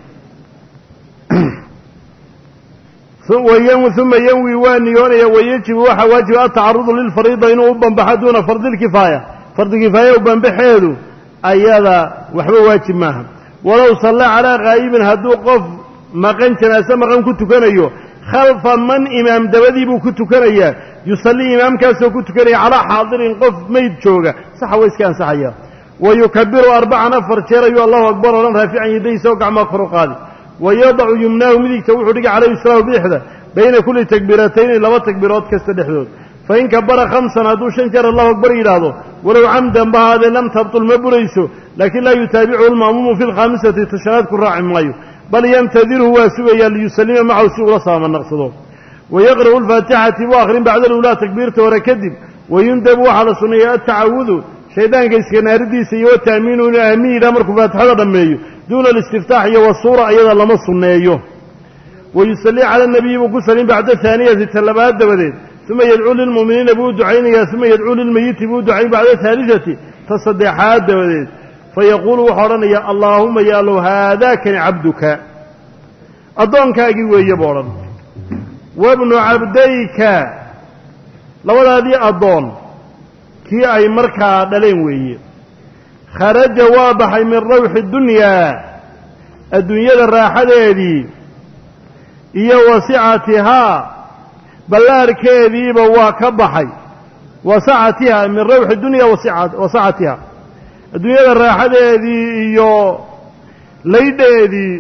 ثم ينوي وانيون ويجب وحواجب التعرض للفريضة إنه أبن بحدون فرض الكفاية فرض الكفاية أبن بحيله أيضا وحبه واجب معها ولو صلى على غائب هدو قف ما كان جناسة ما كان كنت كنيه خلف من إمام دبدي بو كنت كنيه يصلي إمام كاسو كنت كنيه على حاضر قف ميت شوقة صح ويس كان صحيح ويكبر أربع نفر شيرا الله أكبر ولن رافعا يدي سوقع ما فرقاده ويضع يمناه مليك توحد على يسراه بإحدى بين كل تكبيرتين لما تكبيرات كاستدحدود فإن كبر خمسا هدو شنكر الله أكبر إلاده ولو عمدا بهذا لم تبطل مبريسه لكن لا يتابعه المأموم في الخامسة تشهد كراع مايو بل ينتظره واسويا ليسلم معه سوء صاما نقصده ويقرأ الفاتحة وآخرين بعد الأولى تكبيرته وركدب ويندب على صنية التعوذ شيطان كيسكن أردي سيوى التأمين ونأمين أمرك فاتحة دميه دون الاستفتاح والصورة أيضا لما صنيه ويصلي على النبي وقسلين بعد الثانية التلبات دبدين ثم يدعو للمؤمنين بو دعين ثم يدعو للميت بو دعين بعد الثالثة تصديحات دبدين فيقول وحرنا يا اللهم يا الله هذا كان عبدك أضونك أجيوه يبورا وابن عبديك لو هذه أضون كي أي مركة دلين ويه خرج واضح من روح الدنيا الدنيا الراحة دي هي وسعتها بلار كذي بوا كبحي وسعتها من روح الدنيا وسعتها الدنيا الراحة دي هي ليدة دي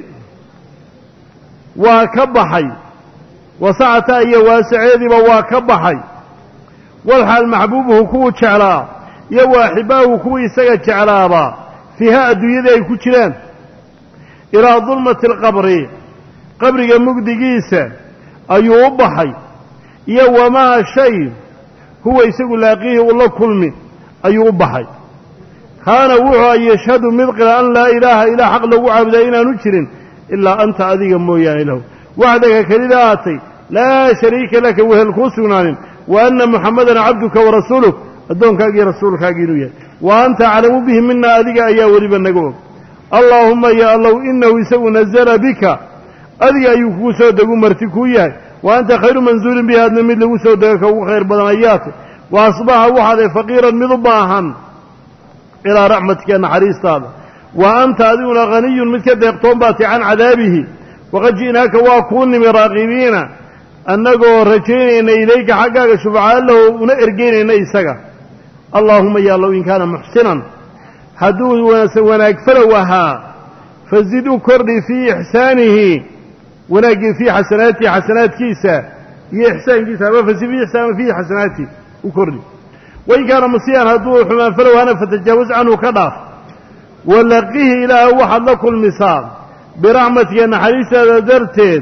وكبحي وسعتها هي واسعة دي بوا كبحي والحال محبوبه كو شعلا يوا حباه كو يسغى جعلابا فيها ادويده ay ku jiraan ila dhulmati alqabri qabriga mugdigiisa ayuu u baxay iyo wama shay huwa isagu laaqihi wala kulmi ayuu u baxay kana wuxuu yashhadu midqila an la ilaha illa haq lagu caabudo inaanu jirin illa anta adiga mooyaan ilaah wahdaga kalidaatay la sharika laka wa hal kusunan wa anna muhammadan abduka wa rasuluka أدونكاجي رسولك أجينويا وأنت أعلم به منا أذيك أيها ولبا نقول اللهم يا الله إنه يسوي نزل بك أذيك أيها سودك مرتكويا وأنت خير منزول بهذا النميل له سودك وخير بدنيات وأصبح واحد فقيرا مضباها إلى رحمتك نحريص هذا وأنت أذينا غني مثل يقطون باتي عن عذابه وقد جئناك واكون من راغبين أنك رجينا إليك حقك شفعاء له ونأرجينا إيساك اللهم يا الله إن كان محسنا حدوه ونكفر وها فزدوا كردي في إحسانه ونجي في حسناتي حسنات كيسا يحسن كيسا فزد في إحسان في حسناتي وكردي وإن كان مصيان هدوه حمان فلو أنا فتجاوز عنه كضاف ولقيه إلى واحد لكل مثال برحمتك أن حديثة درتين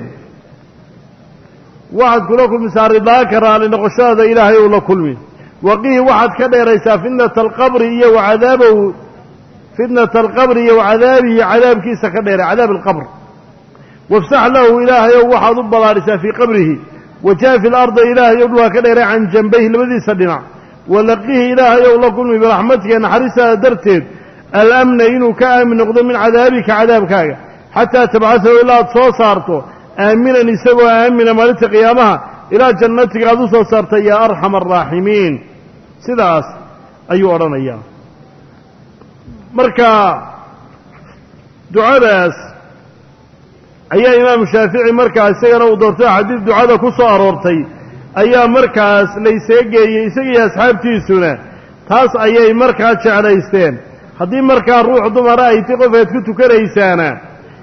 واحد كلكم مسار ذاكر لنقشاد إلهي ولا كلمي وقيه واحد كذا يريسا فتنة القبر إيه وعذابه فتنة القبر إيه وعذابه عذاب كيسا كذا عذاب القبر وافسح له إلهي وواحد ضبط في قبره وجاء في الأرض إلهي يبلغ كذا عن جنبيه الذي صدنا ولقيه إلهي ولا كلمي برحمتك أن حرسها درتين الأمن إنه كامن نقدم من عذابك عذابك حتى تبعثه إلى صوصارته آمنا نسوى آمنا مالت قيامها إلى جنتك عدوسة صارت يا أرحم الراحمين سلاس أيها رنيا مركا دعاء أي إمام الشافعي مركا سيرا ودورتها حديث دعاء كسو أرورتي أي مركا ليس يسيجي أصحاب تيسونا تاس أي مركا شعريستين هذه مركا روح ضمراء يتقف يتكتو كريسانا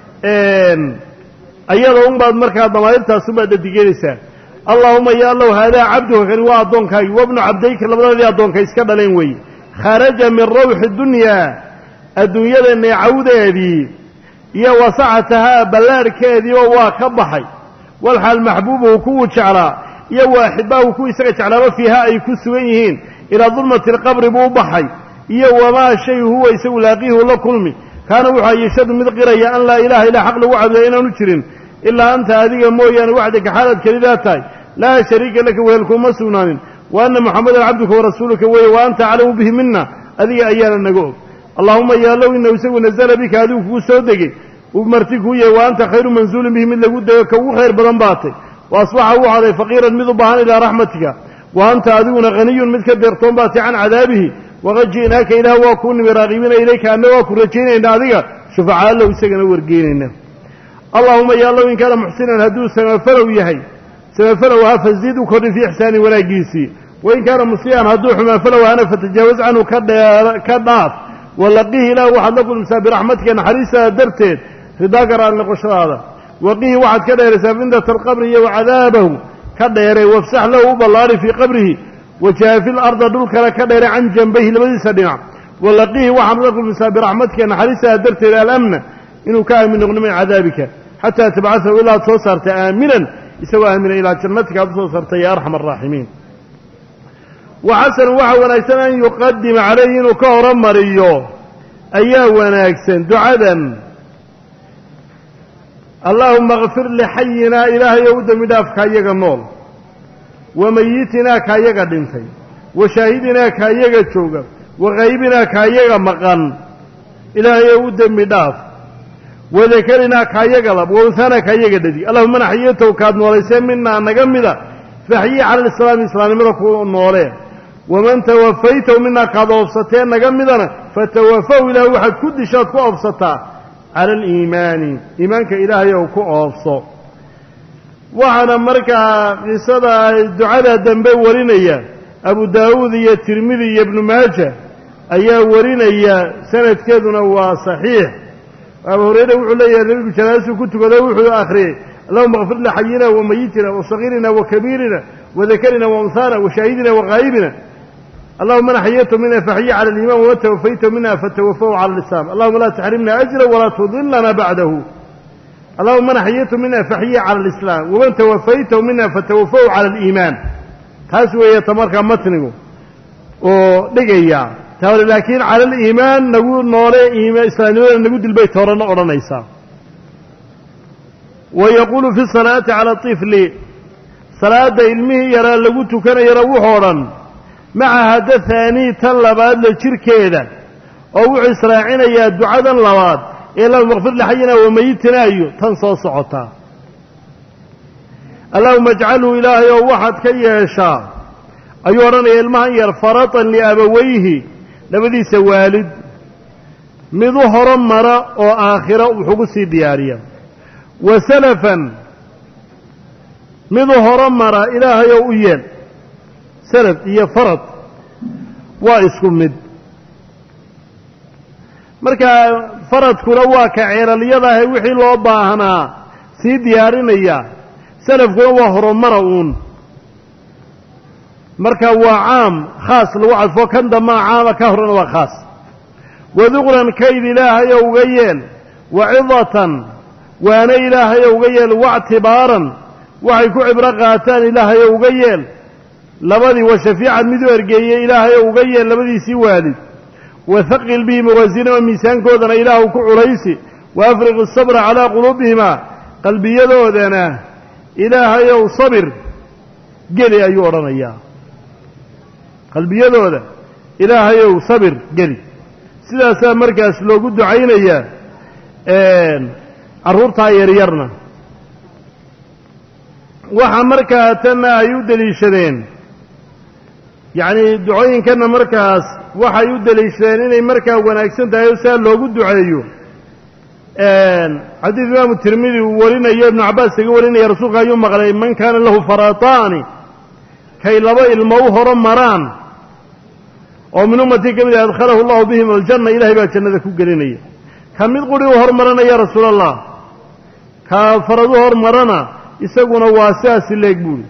أيضا هم بعد مركا ضمائرتها سبع دقيقة اللهم يا الله هذا عبده كان وأدونك وابن عبديك لبضل يا أدونك يسكب لينوي خرج من روح الدنيا الدنيا لأن يعود هذه يا وسعتها بلار كذي وواكبحي والحال محبوبه كوت شعراء iyo waaxibaahu kuwii isaga jeclaaba fiiha ay ku sugan yihiin ilaa dulmati alqabri buu u baxay iyo wamaa shay huwa isagu laaqiihu la kulmi kaana wuxuu yashhadu mid qiraya an laa ilaaha ilaa xaq lagu caabudaa inaanu jirin ilaa anta adiga mooyaane waxdaka xaalaad kelidaa tahay laa shariika laka wehelkuuma sugnaanin wa anna muxamadan cabduka warasuuluka weeye wa anta aclamu bihi mina adiga ayaana naga og allaahuma yaalow inahu isagu nazala bika adigu kugu soo degay uu marti kuu yahay wa anta khayru mansuulin bihi mid lagu dego ka ugu khayr badan baatay wa asbaxa wuu haday faqiiran mid u baahan ilaa raxmatika wa anta adiguna haniyun mid ka deertoon baatay can cadaabihi waqad ji'naaka ilaah waa kuu nimi raaqibiina ilayka anna waa ku rajaynayna adiga shufacaa low isagana wargeynayna allaahuma yaalow in kaana muxsinan hadduu samafalow yahay samafalow ha fasdid u kordhi fii ixsaani wanaaggiisii wain kaana musii'an hadduu xumaanfalow hana fatajaawaz canhu ka dheer ka dhaaf walaqihi ilaah waxaad la kulmisaa biraxmatika naxariistaada darteed ridaaka raali noqoshadaada waqihi waxaad ka dheeraysaa findata alqabri iyo wacadaabahu ka dheeray wafsax lahu u ballaari fii qabrihi wajaafi larda dhulkana ka dheeray can janbayhi labadiisa dhinac walaqihi waxaad la kulmisaa biraxmatika naxariistaada darteed alamna inuu ka aamin noqno min cadaabika xataa tabcasahu ilaa ad soo saarta aaminan isagoo aamina ilaa jannatika aad u soo saartay ya arxam araaximiin waxasanu waxaa wanaagsan an yuqadima calayhi inuu ka horomariyo ayaa wanaagsan ducadan allaahuma kfir lixayinaa ilaahayow u dembi dhaaf kaayaga nool wa mayitinaa kaayaga dhintay wa shaahidinaa kaayaga jooga wa haybinaa kaayaga maqan ilaahayow u dembi dhaaf wadakarinaa kaayaga lab wa unhaanaa kaayaga dhadig allahuma naxyitow kaad noolaysee minaa naga mida faxyii cala alislaami islaamnimada ku noolee waman tawafaytaw minaa kaad oobsatee naga midana fatawafaw ilaah waxaad ku dishaad ku oobsataa cala aliimaani iimaanka ilaahay ou ku oobso waxaana markaa qisada ducada dambe warinaya abu daawuud iyo tirmidi iyo ibnu maaja ayaa warinaya sanadkeeduna waa saxiix abu hurayra wuxuu leeyahay nebigu janaasuu ku tukaday wuxuu akhriyey allahuma kfir lixayina wa mayitina wa sagiirina wa kabiirina wadakarina wa unhaana wa shaahidina wa ghaa'ibina allahuma naxyaytu mina faxyi cala aliiman waman tawafaytu mina fatawafaw cala alislaam allahuma laa taxrimna ajra walaa tudilana bacdahu allahuma naxyaytu mina faxyi cala alislaam waman tawafaytu mina fatawafaw cala aliimaan taas weeye ta markaa matnigu oo dhigaya taore laakiin cala aliimaan nagu noole islaamnimada nagu dilbay toorana odhanaysaa wa yaquulu fi salaati cala طifli salaadda ilmihii yaraa lagu tukanayana wuxuu odhan maca hadda haanii tan labaad la jirkeeda oo wuxuu israacinayaa ducadan labaad ee allahuma kfir lixayina wa mayitinaa iyo tan soo socotaa allahuma ajcalhu ilaahay oo waxaad ka yeeshaa ayuu odhanaya ilmahan yar faratan liabawayhi labadiisa waalid mid u horo mara oo aakhiro wuxugu sii diyaariya wa salafan mid u horo mara ilaahay oo u yeel salaf iyo farad waa isku mid markaa faradkuna waa ka ceelalyadahay wixii loo baahnaa sii diyaarinaya salafkuna waa horumara uun marka waa caam khaas lagu cadfo kan damaa caama ka horena waa khaas waduqran kayd ilaahayo uga yeel wacidatan waana ilaahayo uga yeel wactibaaran waxay ku cibro qaataan ilaahayo uga yeel labadii wa shafiican mid u ergeeyey ilaahayo uga yeel labadiisii waalid wahaqil bihim wasinama miisaankoodana ilaahu ku culaysi waafriq asabra calaa quluubihimaa qalbiyadoodana ilaahayow sabir geli ayuu odhanayaa qalbiyadooda ilaahayow sabir geli sidaasaa markaas loogu ducaynayaa carruurtaa yaryarna waxaa markaa tanna ay u deliishadeen yacnii ducooyinkanna markaas waxay u deliishadeen inay markaa wanaagsan tahay oo sidaa loogu duceeyo xadiid imaamu tirmidi uu warinayo ibnu cabbaas kaga warinaya rasuulka ayuu maqlay man kaana lahu farataani kay laba ilmo u horo maraan oo min ummatii ka mid ah adkhalahu allahu bihim aljanna ilahay baa jannada ku gelinaya ka mid quri u hormarana ya rasuula allah ka farad u hormarana isaguna waa sidaasi leeg buuri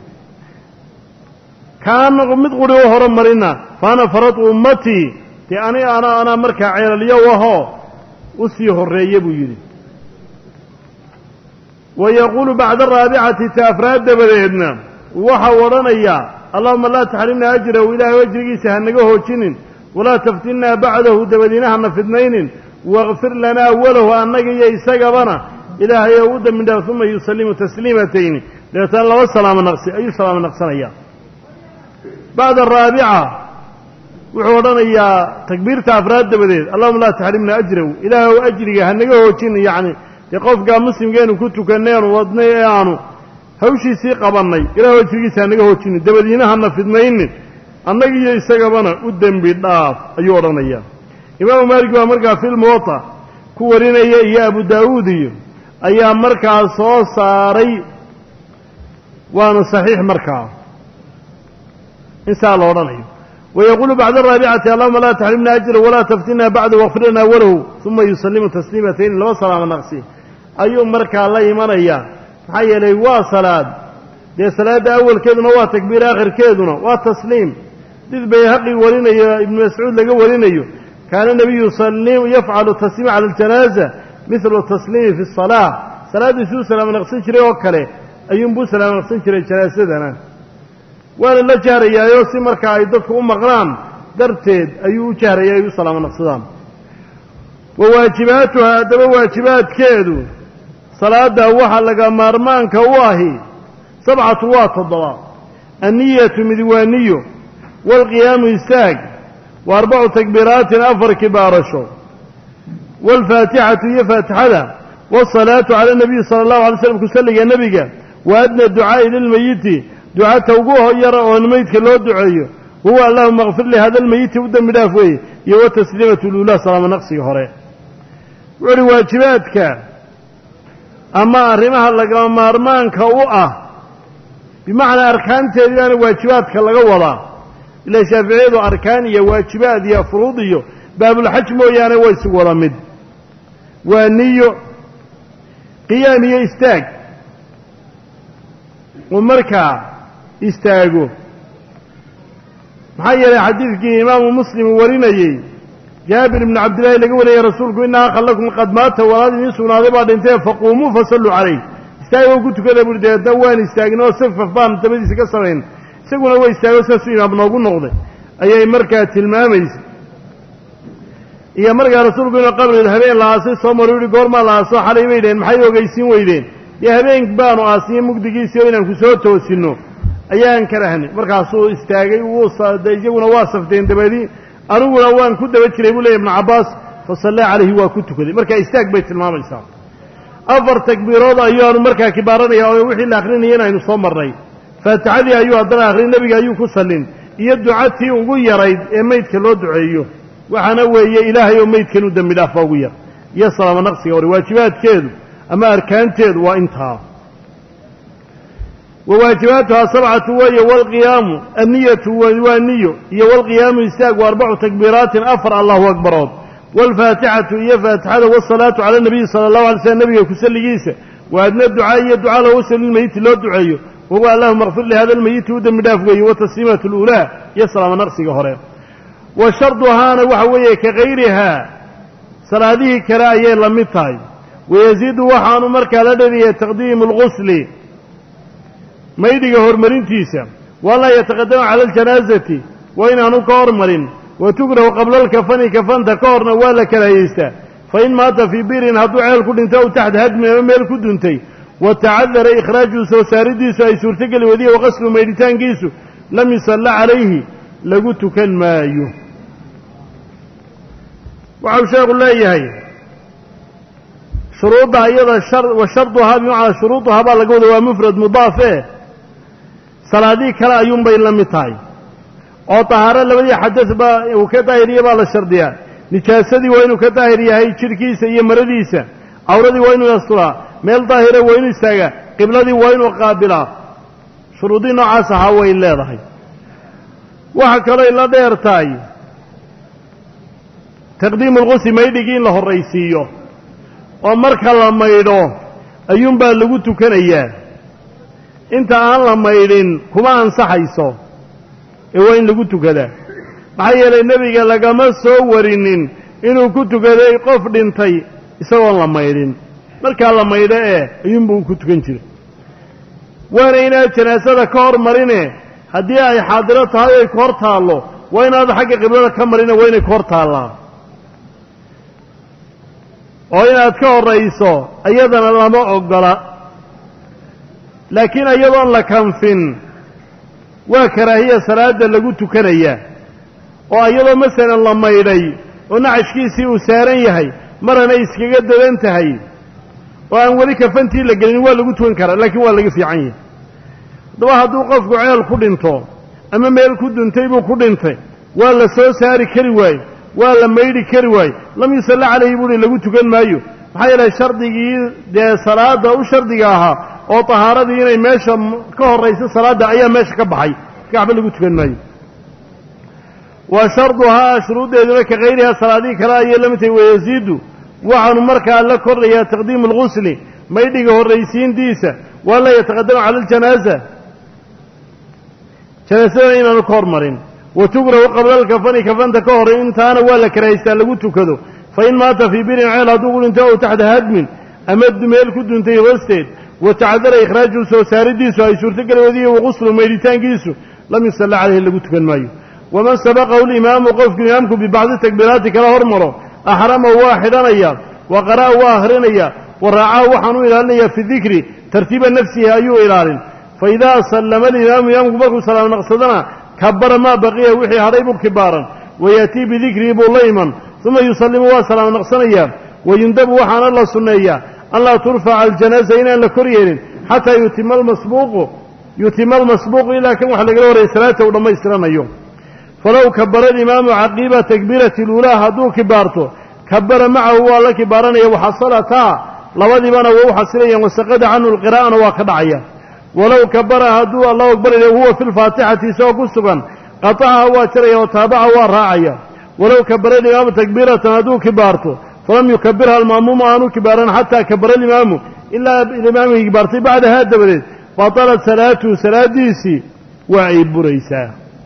kaana mid quri u horomarina fa ana farad ummatii dee ani ana anaa markaa ceelalyo ahoo u sii horreeye buu yidhi wa yaquulu bacda araabicati ta afraad dabadeedna waxa odhanaya allahuma laa taxrimna ajrahu ilaahay ajrigiisa hanaga hoojinin walaa taftinnaa bacdahu dabadiina hana fidnaynin waqfir lanaa awalahu annaga iyo isagabana ilaahay oo u dembi dhaaf uma yusallimu tasliimatayni dabeetana laba salaamo naqsi ayuu salaamo naqsanaya bacda araabica wuxuu odhanayaa takbiirta afraad dabadeed allahuma laa taxrimna ajrahu ilaahay oo ajriga hanaga hoojinin yacni dee qofkaa muslimkeenu ku tukanneenu wadnay ee aanu hawshiisii qabannay ilahay oo ajrigiisa hanaga hoojinin dabadiina hana fidnaynin annaga iyo isagabana u dembi dhaaf ayuu odhanayaa imaamu maalik baa markaa fi lmuwata ku warinaya iyo abu daawuud iyo ayaa markaa soo saaray waana saxiix markaa insaa la odhanayo wayaquulu bacda araabicati allahuma laa taxrimna ajrahu walaa taftinna bacdahu waqfir lanaa walahu uma yusallimu tasliimatayni laba salaamo naqsi ayuu markaa la imanayaa maxaa yeelay waa salaad dee salaadda awalkeeduna waa takbiir aakhirkeeduna waa tasliim did bayhaqi warinayo ibnu mascuud laga warinayo kaana nebiyu yafcalu tasliima cala aljanaaza midlu tasliimi fi asalaa salaaddiisuu salaamo naqsan jiray oo kale ayuunbuu salaamo naqsan jiray janaasadana waana la jahrayaayoo si markaa ay dadku u maqlaan darteed ayuu u jahrayay ay u salaamo naqsadaan wa waajibaatuha haddaba waajibaadkeedu salaadda waxa laga maarmaanka u ahi sabcatu waa toddoba anniyatu mid waa niyo waalqiyaamu istaag wa arbacu takbiiraatin afar kibaarasho waalfaatixatu iyo faatixada waasalaatu cala nabiyi sala allahu alay slam kusalliga nebiga wa adna ducaa'i lilmeyiti ducata ugu yara oon meydka loo duceeyo wahuwa allahuma akfir li hada almeyiti u dembi dhaaf weeye iyo wa tasliimatu luulaa salaamo naqsiga hore wuxu uhi waajibaadka ama arrimaha lagama maarmaanka u ah bimacnaa arkaanteedii baana waajibaadka laga wadaa ilaa shaaficiyadu arkaan iyo waajibaad iyo furuud iyo baabulxaj mooyaane waa isugu wada mid waa niyo qiyaam iyo istaag uu markaa istaago maxaa yeelay xadiidkii imaamu muslim uu warinayey jaabir ibnu cabdillaahi laga wariyey rasuulku ina akhan lakum qad maata walaad idiin sugnaaday baa dhintee faquumuu fasalluu calayh istaagoo ku tukada buuri dabeedna waan istaagna oo safaf baan dabadiisa ka samayn isaguna waa istaago saasuu imaam noogu noqday ayay markaa tilmaamaysa iyo markaa rasuulku inuu qabri habeen la aasay soo maru yihi goormaa la aaso xalay bay dhaheen maxay ogeysiin weydeen dee habeen baanu aasiye mugdigiisii oo inaan ku soo toosinno ayaan ka rahnay markaasuu istaagay wuu iyaguna waa safteen dabadii aniguna waan ku daba jiray buu leeyay ibnu cabbaas fasallaa calayhi waa ku tukaday markaa istaag bay tilmaamaysaa afar takbiirood ayaanu markaa kibaaranaya oo wixii la akrinaya inaynu soo marnay faatixadii ayuu haddana akrin nebiga ayuu ku sallin iyo ducatii ugu yarayd ee meydka loo duceeyo waxaana weeye ilaahay oo meydkan u dembi dhaaf baa ugu yar iyo salaamo naqsiga hore waajibaadkeedu ama arkaanteedu waa intaa wa waajibaatuhaa sabcatu weeye waalqiyaamu anniyatu waa niyo iyo waalqiyaamu istaag wa arbacu takbiiraatin afar allahu akbarood waalfaatixatu iyo faatixada waasalaatu cala nabiyi sala allahu alay slam nebiga kusalligiisa wa adna ducaa iyo ducaa lahu salilmeyiti loo duceeyo wahuwa allahuma akfir li hada almeyiti u dembi dhaaf weeye wa tasliimatu luulaa iyo salaamo naqsiga hore wa sharduhaana waxa weeye ka kayrihaa salaadihii kale ayay la mid tahay wayaziidu waxaanu markaa la dheriyay taqdiimu algusli maydhiga horumarintiisa waa laa yataqadama cala aljanaasati waa inaanu ka hormarin wa tukrahu qabla alkafani kafanta ka horna waa la karahayeystaa fain maata fii birin hadduu ceel ku dhinto aw taxta hadmin ama meel ku duntay wa tacadara ikhraajuu soo saaridiisu ay suurtogeli wadiya waqaslu maydhitaankiisu lam yusalla calayhi lagu tukan maayo waxau sheekhu leeyahay shuruudda iyada wa sharduhaa bimacnaa shuruuduhaa baa laga wada waa mufrad mudaafe salaadii kale ayuunbay la mid tahay oo tahaaro labadii xadas baa uu ka daahiriya baa la shardiyaa nijaasadii waa inuu ka daahir yahay jidhkiisa iyo maradiisa cawradii waa inuu asturaa meel daahira waa inuu istaagaa qibladii waa inuu qaabilaa shuruudii noocaas ahaa way leedahay waxa kaloo la dheer tahay taqdiimu lqusli maydhigii in la horraysiiyo oo marka la maydho ayuunbaa lagu tukanayaa inta aan la maydhin kuma ansaxayso ee waa in lagu tukadaa maxaa yeelay nebiga lagama soo warinin inuu ku tukaday qof dhintay isagoon la maydhin markaa la maydho ee ayuunbuu ku tukan jiray waana inaad janaasada ka hor marine haddii ay xaadiro tahay ay ku hor taallo waa inaad xagga qiblada ka marine waa inay ku hor taallaa oo inaad ka horrayso iyadana lama oggola laakiin iyadoon la kanfin waa karaahiya salaada lagu tukanaya oo iyadoo masalan la maydhay oo nacashkiisii uu saaran yahay marana iskaga dadan tahay oo aan weli kafantii la gelin waa lagu tukan karaa laakiin waa laga fiican yahay haddaba hadduu qofku ceel ku dhinto ama meel ku duntay buu ku dhintay waa la soo saari kari waaye waa la maydhi kari waaye lam yusalla calayhi buuhi lagu tukan maayo maxaa yeelay shardigii dee salaadda u shardiga ahaa oo tahaaradii inay meesha ka horrayso salaadda ayaa meesha ka baxay marka waxba lagu tukan maayo wa sharduhaa shuruuddeeduna ka hayrihaa salaadihii kale ayay la mid tahay wayasiidu waxaanu markaa la kordhayaa taqdiimu alghusli maydhiga horraysiintiisa waa la yataqadama cala aljanaaza janaasada inaanu ka hormarin wa tukrahu qabla alkafani kafanta ka hor intaana waa la karahaystaa lagu tukado fa in maata fii birin ceel hadduu ku dhinto ow taxta hadmin ama meel ku duntay hoosteed wa tacdara ikhraaju soo saaridiisu ay suurtogeli wadiya waquslu maydhitaankiisu lam yusalla calayhi lagu tukan maayo waman sabaqahu alimaamu qofku imaamku bibacdi takbiiraati kala hormaro axrama waa xidhanaya wa qara'a waa akhrinaya wa raacaa waxaan u ilaalinayaa fi dikri tartiiba nafsihi ayuu ilaalin fa idaa sallama alimaamu imaamku markuu salaam naqsadana kabara maa baqiya wixii hadhay buu kibaaran wayaatii bidikrihi buu la iman uma yusallimu waa salaam naqsanayaa wayundabu waxaana la sunneeyaa an laa turfaca aljanaaza inaan la kor yeelin xataa yutima almasbuuqu yutima almasbuuqu ilaa kan waxa lagala horrayay salaata uu dhammaystiranayo falow kabara alimaamu caqiiba takbiirati luulaa hadduu kibaarto kabara macahu waa la kibaaranaya waxasalataa labadiibana waa u xasilayaan wasaqada canhu lqiraa'ana waa ka dhacaya walow kabara hadduu allahu akbar ilay huwa fi lfaatixati isagoo ku sugan qatacaha waa jaraya wa taabaca waa raacaya walow kabara alimaamu takbiiratan hadduu kibaarto falam yukabirha almaamuumu aanu kibaaran xataa kabara alimaamu ilaa imaamkii kibaartay bacdahaa dabadeed batalat salaatuhu salaadiisii waa ay buraysaa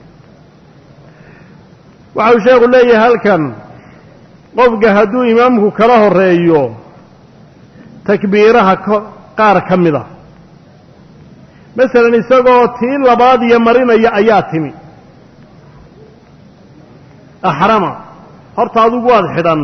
waxau sheekhu leeyahay halkan qofka hadduu imaamku kala horreeyo takbiiraha qaar ka mid a masalan isagoo tii labaad iyo marinaya ayaa timi axrama horta adigu waad xidhan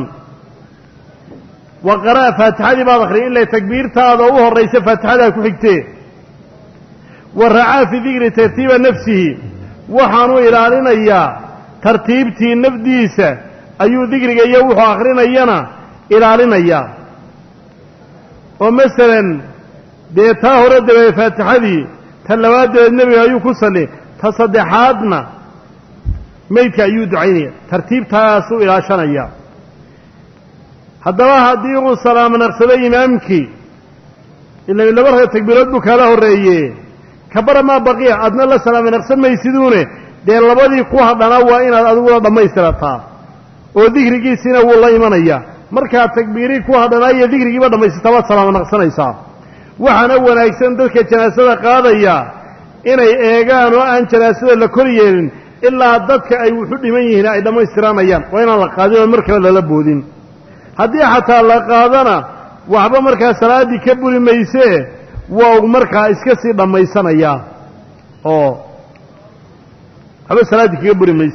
wa qara'a faatixadii baad akhriyay ilaa takbiirtaada u horraysa faatixadaa ku xigtee wa racaa fii dikri tartiiba nafsihi waxaanu ilaalinayaa tartiibtii nafdiisa ayuu dikriga iyo wuxuu akhrinayana ilaalinayaa oo masalan dee taa hore dabeeye faatixadii ta labaad dabeed nebiga ayuu ku salli ta saddexaadna meydka ayuu ducaynaya tartiibtaasuu ilaashanayaa haddaba haddii uu salaamo naqsado imaamkii ila laba raka takbiirood buu kaala horreeye kabara maa baqiya adna la salaamo naqsan maysiduune dee labadii ku hadhana waa inaad adiguna dhammaystirataa oo dikrigiisiina wuu la imanayaa markaad takbiirii ku hadhanaa iyo dikrigiiba dhammaystirtaa waad salaamo naqsanaysaa waxaana wanaagsan dadka janaasada qaadaya inay eegaan oo aan janaasada la kor yeelin ilaa dadka ay wuxu dhiman yihiin ay dhammaystiranayaan waa inaan la qaadin oo mar kale lala boodin haddii xataa la qaadana waxba markaa salaaddii ka buri maysee waa markaa iska sii dhammaysanayaa oo waxba salaaddii kaga buri mayso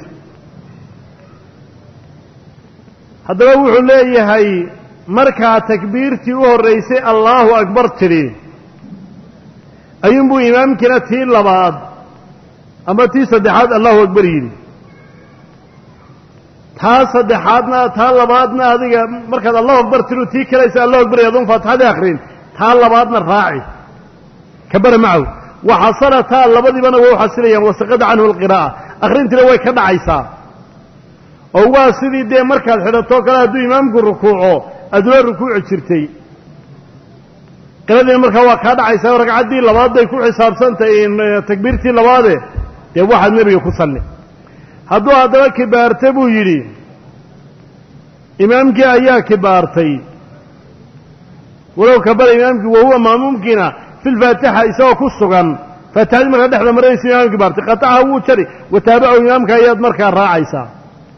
haddaba wuxuu leeyahay markaa takbiirtii u horraysay allaahu akbar tidhi ayuunbuu imaamkiina tii labaad ama tii saddexaad allahu akbar yidhi taa saddexaadna taa labaadna adiga markaad allahu akbar tidhu tii kalaysa allahu akbar adoon faatixadii akhrin taa labaadna raaci kabara macahu waxasala taa labadiibana waa u xasilayaan wasaqada canhu alqiraa'a akhrintiina way ka dhacaysaa oo waa sidii dee markaad xidhatoo kale hadduu imaamku rukuuco adula rukuuci jirtay qiradiina markaa waa kaa dhacaysaa oo ragcaddii labaad bay ku xisaabsantahay takbiirtii labaade dee waxaad nebiga ku salli hadduu haddaba kibaarta buu yidhi imaamkii ayaa kibaartay walow kabara imaamkii wahuwa maamuumkiina fi lfaatixa isagoo ku sugan faatixadii markaa dhexda maraysa imaamka kibaartay qatacaha wuu jari wataabacahu imaamka ayaad markaa raacaysaa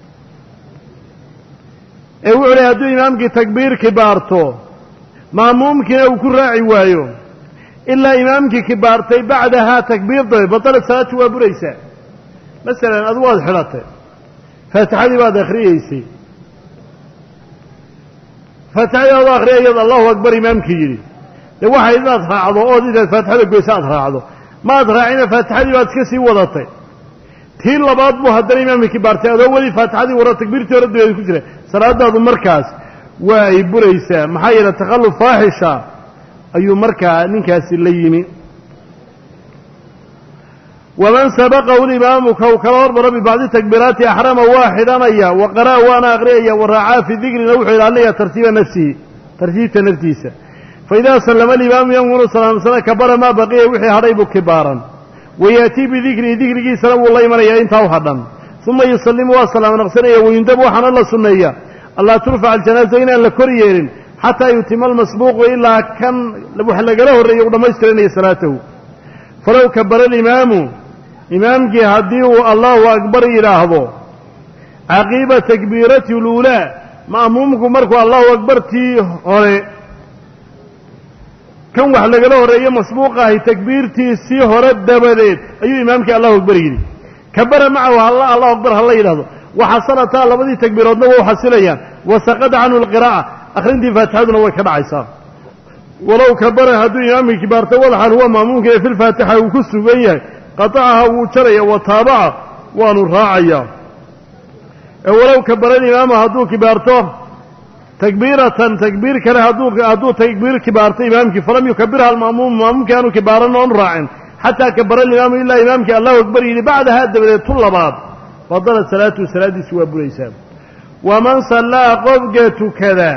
ee wuxuu lehy hadduu imaamkii takbiir kibaarto maamuumkiina uu ku raaci waayo إلا إمامك كبارتي بعدها تكبير ضيب بطلت صلاة وابريسا مثلا أضواء حلطة فاتحة بعد أخريسي فاتحة بعد أخريسي الله أكبر إمامك يجري لو واحد إذا أضرع عضو أو إذا فاتحة بيسا أضرع عضو ما أضرعين فاتحة بعد كسي وضطي تين لبعض مهدر إمامك كبارتي أولي فاتحة ورا تكبير تورد ويكسره صلاة هذا المركز ويبريسا محايلة تخلف فاحشة أي مركز ننكاس الليمي ومن سبقه الإمام كوكرار برب بعض تكبيرات أحرم واحدا أيا وقرأ وانا أغريا ورعاه في الذكر نوحي عليه ترتيب نفسه ترتيب تنرتيسه فإذا سلم الإمام ينظر صلى الله عليه وسلم كبر ما بقي وحي حريب كبارا ويأتي بذكر ذكره سلام الله من ينتهى حدا ثم يسلم وسلام نغسنية ويندب وحن الله سنية الله ترفع الجنازة إلى الكوريين حتى يتم المسبوق وإلا كان لبحلق له الرئي وما يسترني صلاته فلو كبر الإمام إمامك هديه الله أكبر إلهه عقيبة تكبيرته الأولى مأمومكم مركو الله أكبر تي هوري كم وحلق له الرئي مسبوقة تكبيرتي سي هوري الدباديت أي إمامك الله أكبر إليه كبر معه الله الله أكبر الله إلهه وحصلتها لبدي تكبيراتنا وحصليا وسقط عنه القراءة أخرين دي فاتحة وكذا عيسى ولو كبر هدو إمامي كبارته والحال هو مأمون في الفاتحة وكسر بيه قطعها وشريا وتابعها ونراعيا ولو كبر الإمام هدو كبارته تكبيرة تكبير كره هدو هدو تكبير كبارته إمامك فلم يكبرها المأموم مأموم كانوا كبارا ونراعين حتى كبر الإمام إلا إمامك الله أكبر بعد هذا طلبات فضلت صلاته صلاة سوى بريسان ومن صلى قبقة كذا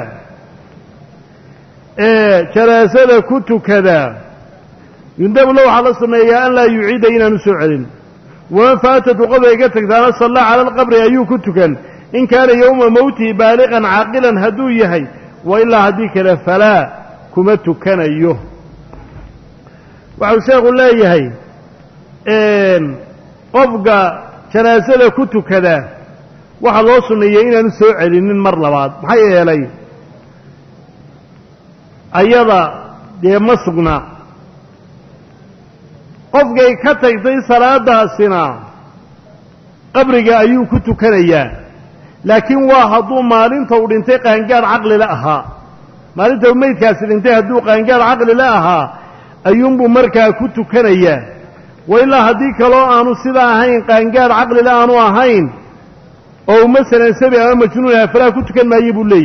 إيه كراسل كت كذا يندب له على الصنية أن لا يعيد إلى نسعر ومن فاتت قبقة كذا صلى على القبر أيو كت كان إن كان يوم موته بالغا عاقلا هدويه وإلا هديك فلا كمت كان أيوه وعوساق الله يهي إيه قبقة janaasada ku tukada waxa loo suneeyay inaan soo celinin mar labaad maxay yeelay ayada dee ma sugna qofkay ka tagtay salaadaasina qabriga ayuu ku tukanayaa laakiin waa hadduu maalinta uu dhintay qaangaar caqli la ahaa maalinta uu meydkaasi dhintay hadduu qaangaar caqli la ahaa ayuunbuu markaa ku tukanayaa وإلا هذيك لو أنو سيدا هين قانقار عقل لا أنو هين أو مثلا سبع أو مجنون فلا كنت كان ما يجيبوا لي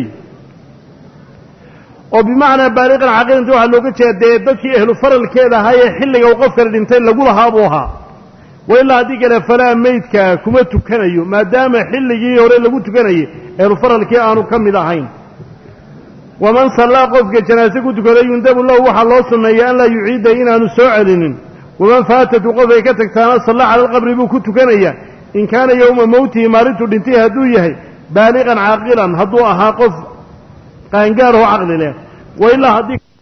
وبمعنى بالغ العقل أنتوا هاللوقت يدك أهل فرل كذا هاي حل يوقف كردينتين لقولها هابوها وإلا هذيك فلا ميت كما تكنيو ما دام حل يجي ولا لقول تكني أهل فرل كذا أنو كم ذا هين ومن صلى قف جنازة كنت كذا يندب الله وحلا صنع أن لا يعيد إن أنو سعلن ومن فاتت قبل كتك كان صلى على القبر بكت كنيا إن كان يوم موته مارته دنتيه هدويه بالغا عاقلا هدوءها قف قانقاره عقل له وإلا هديك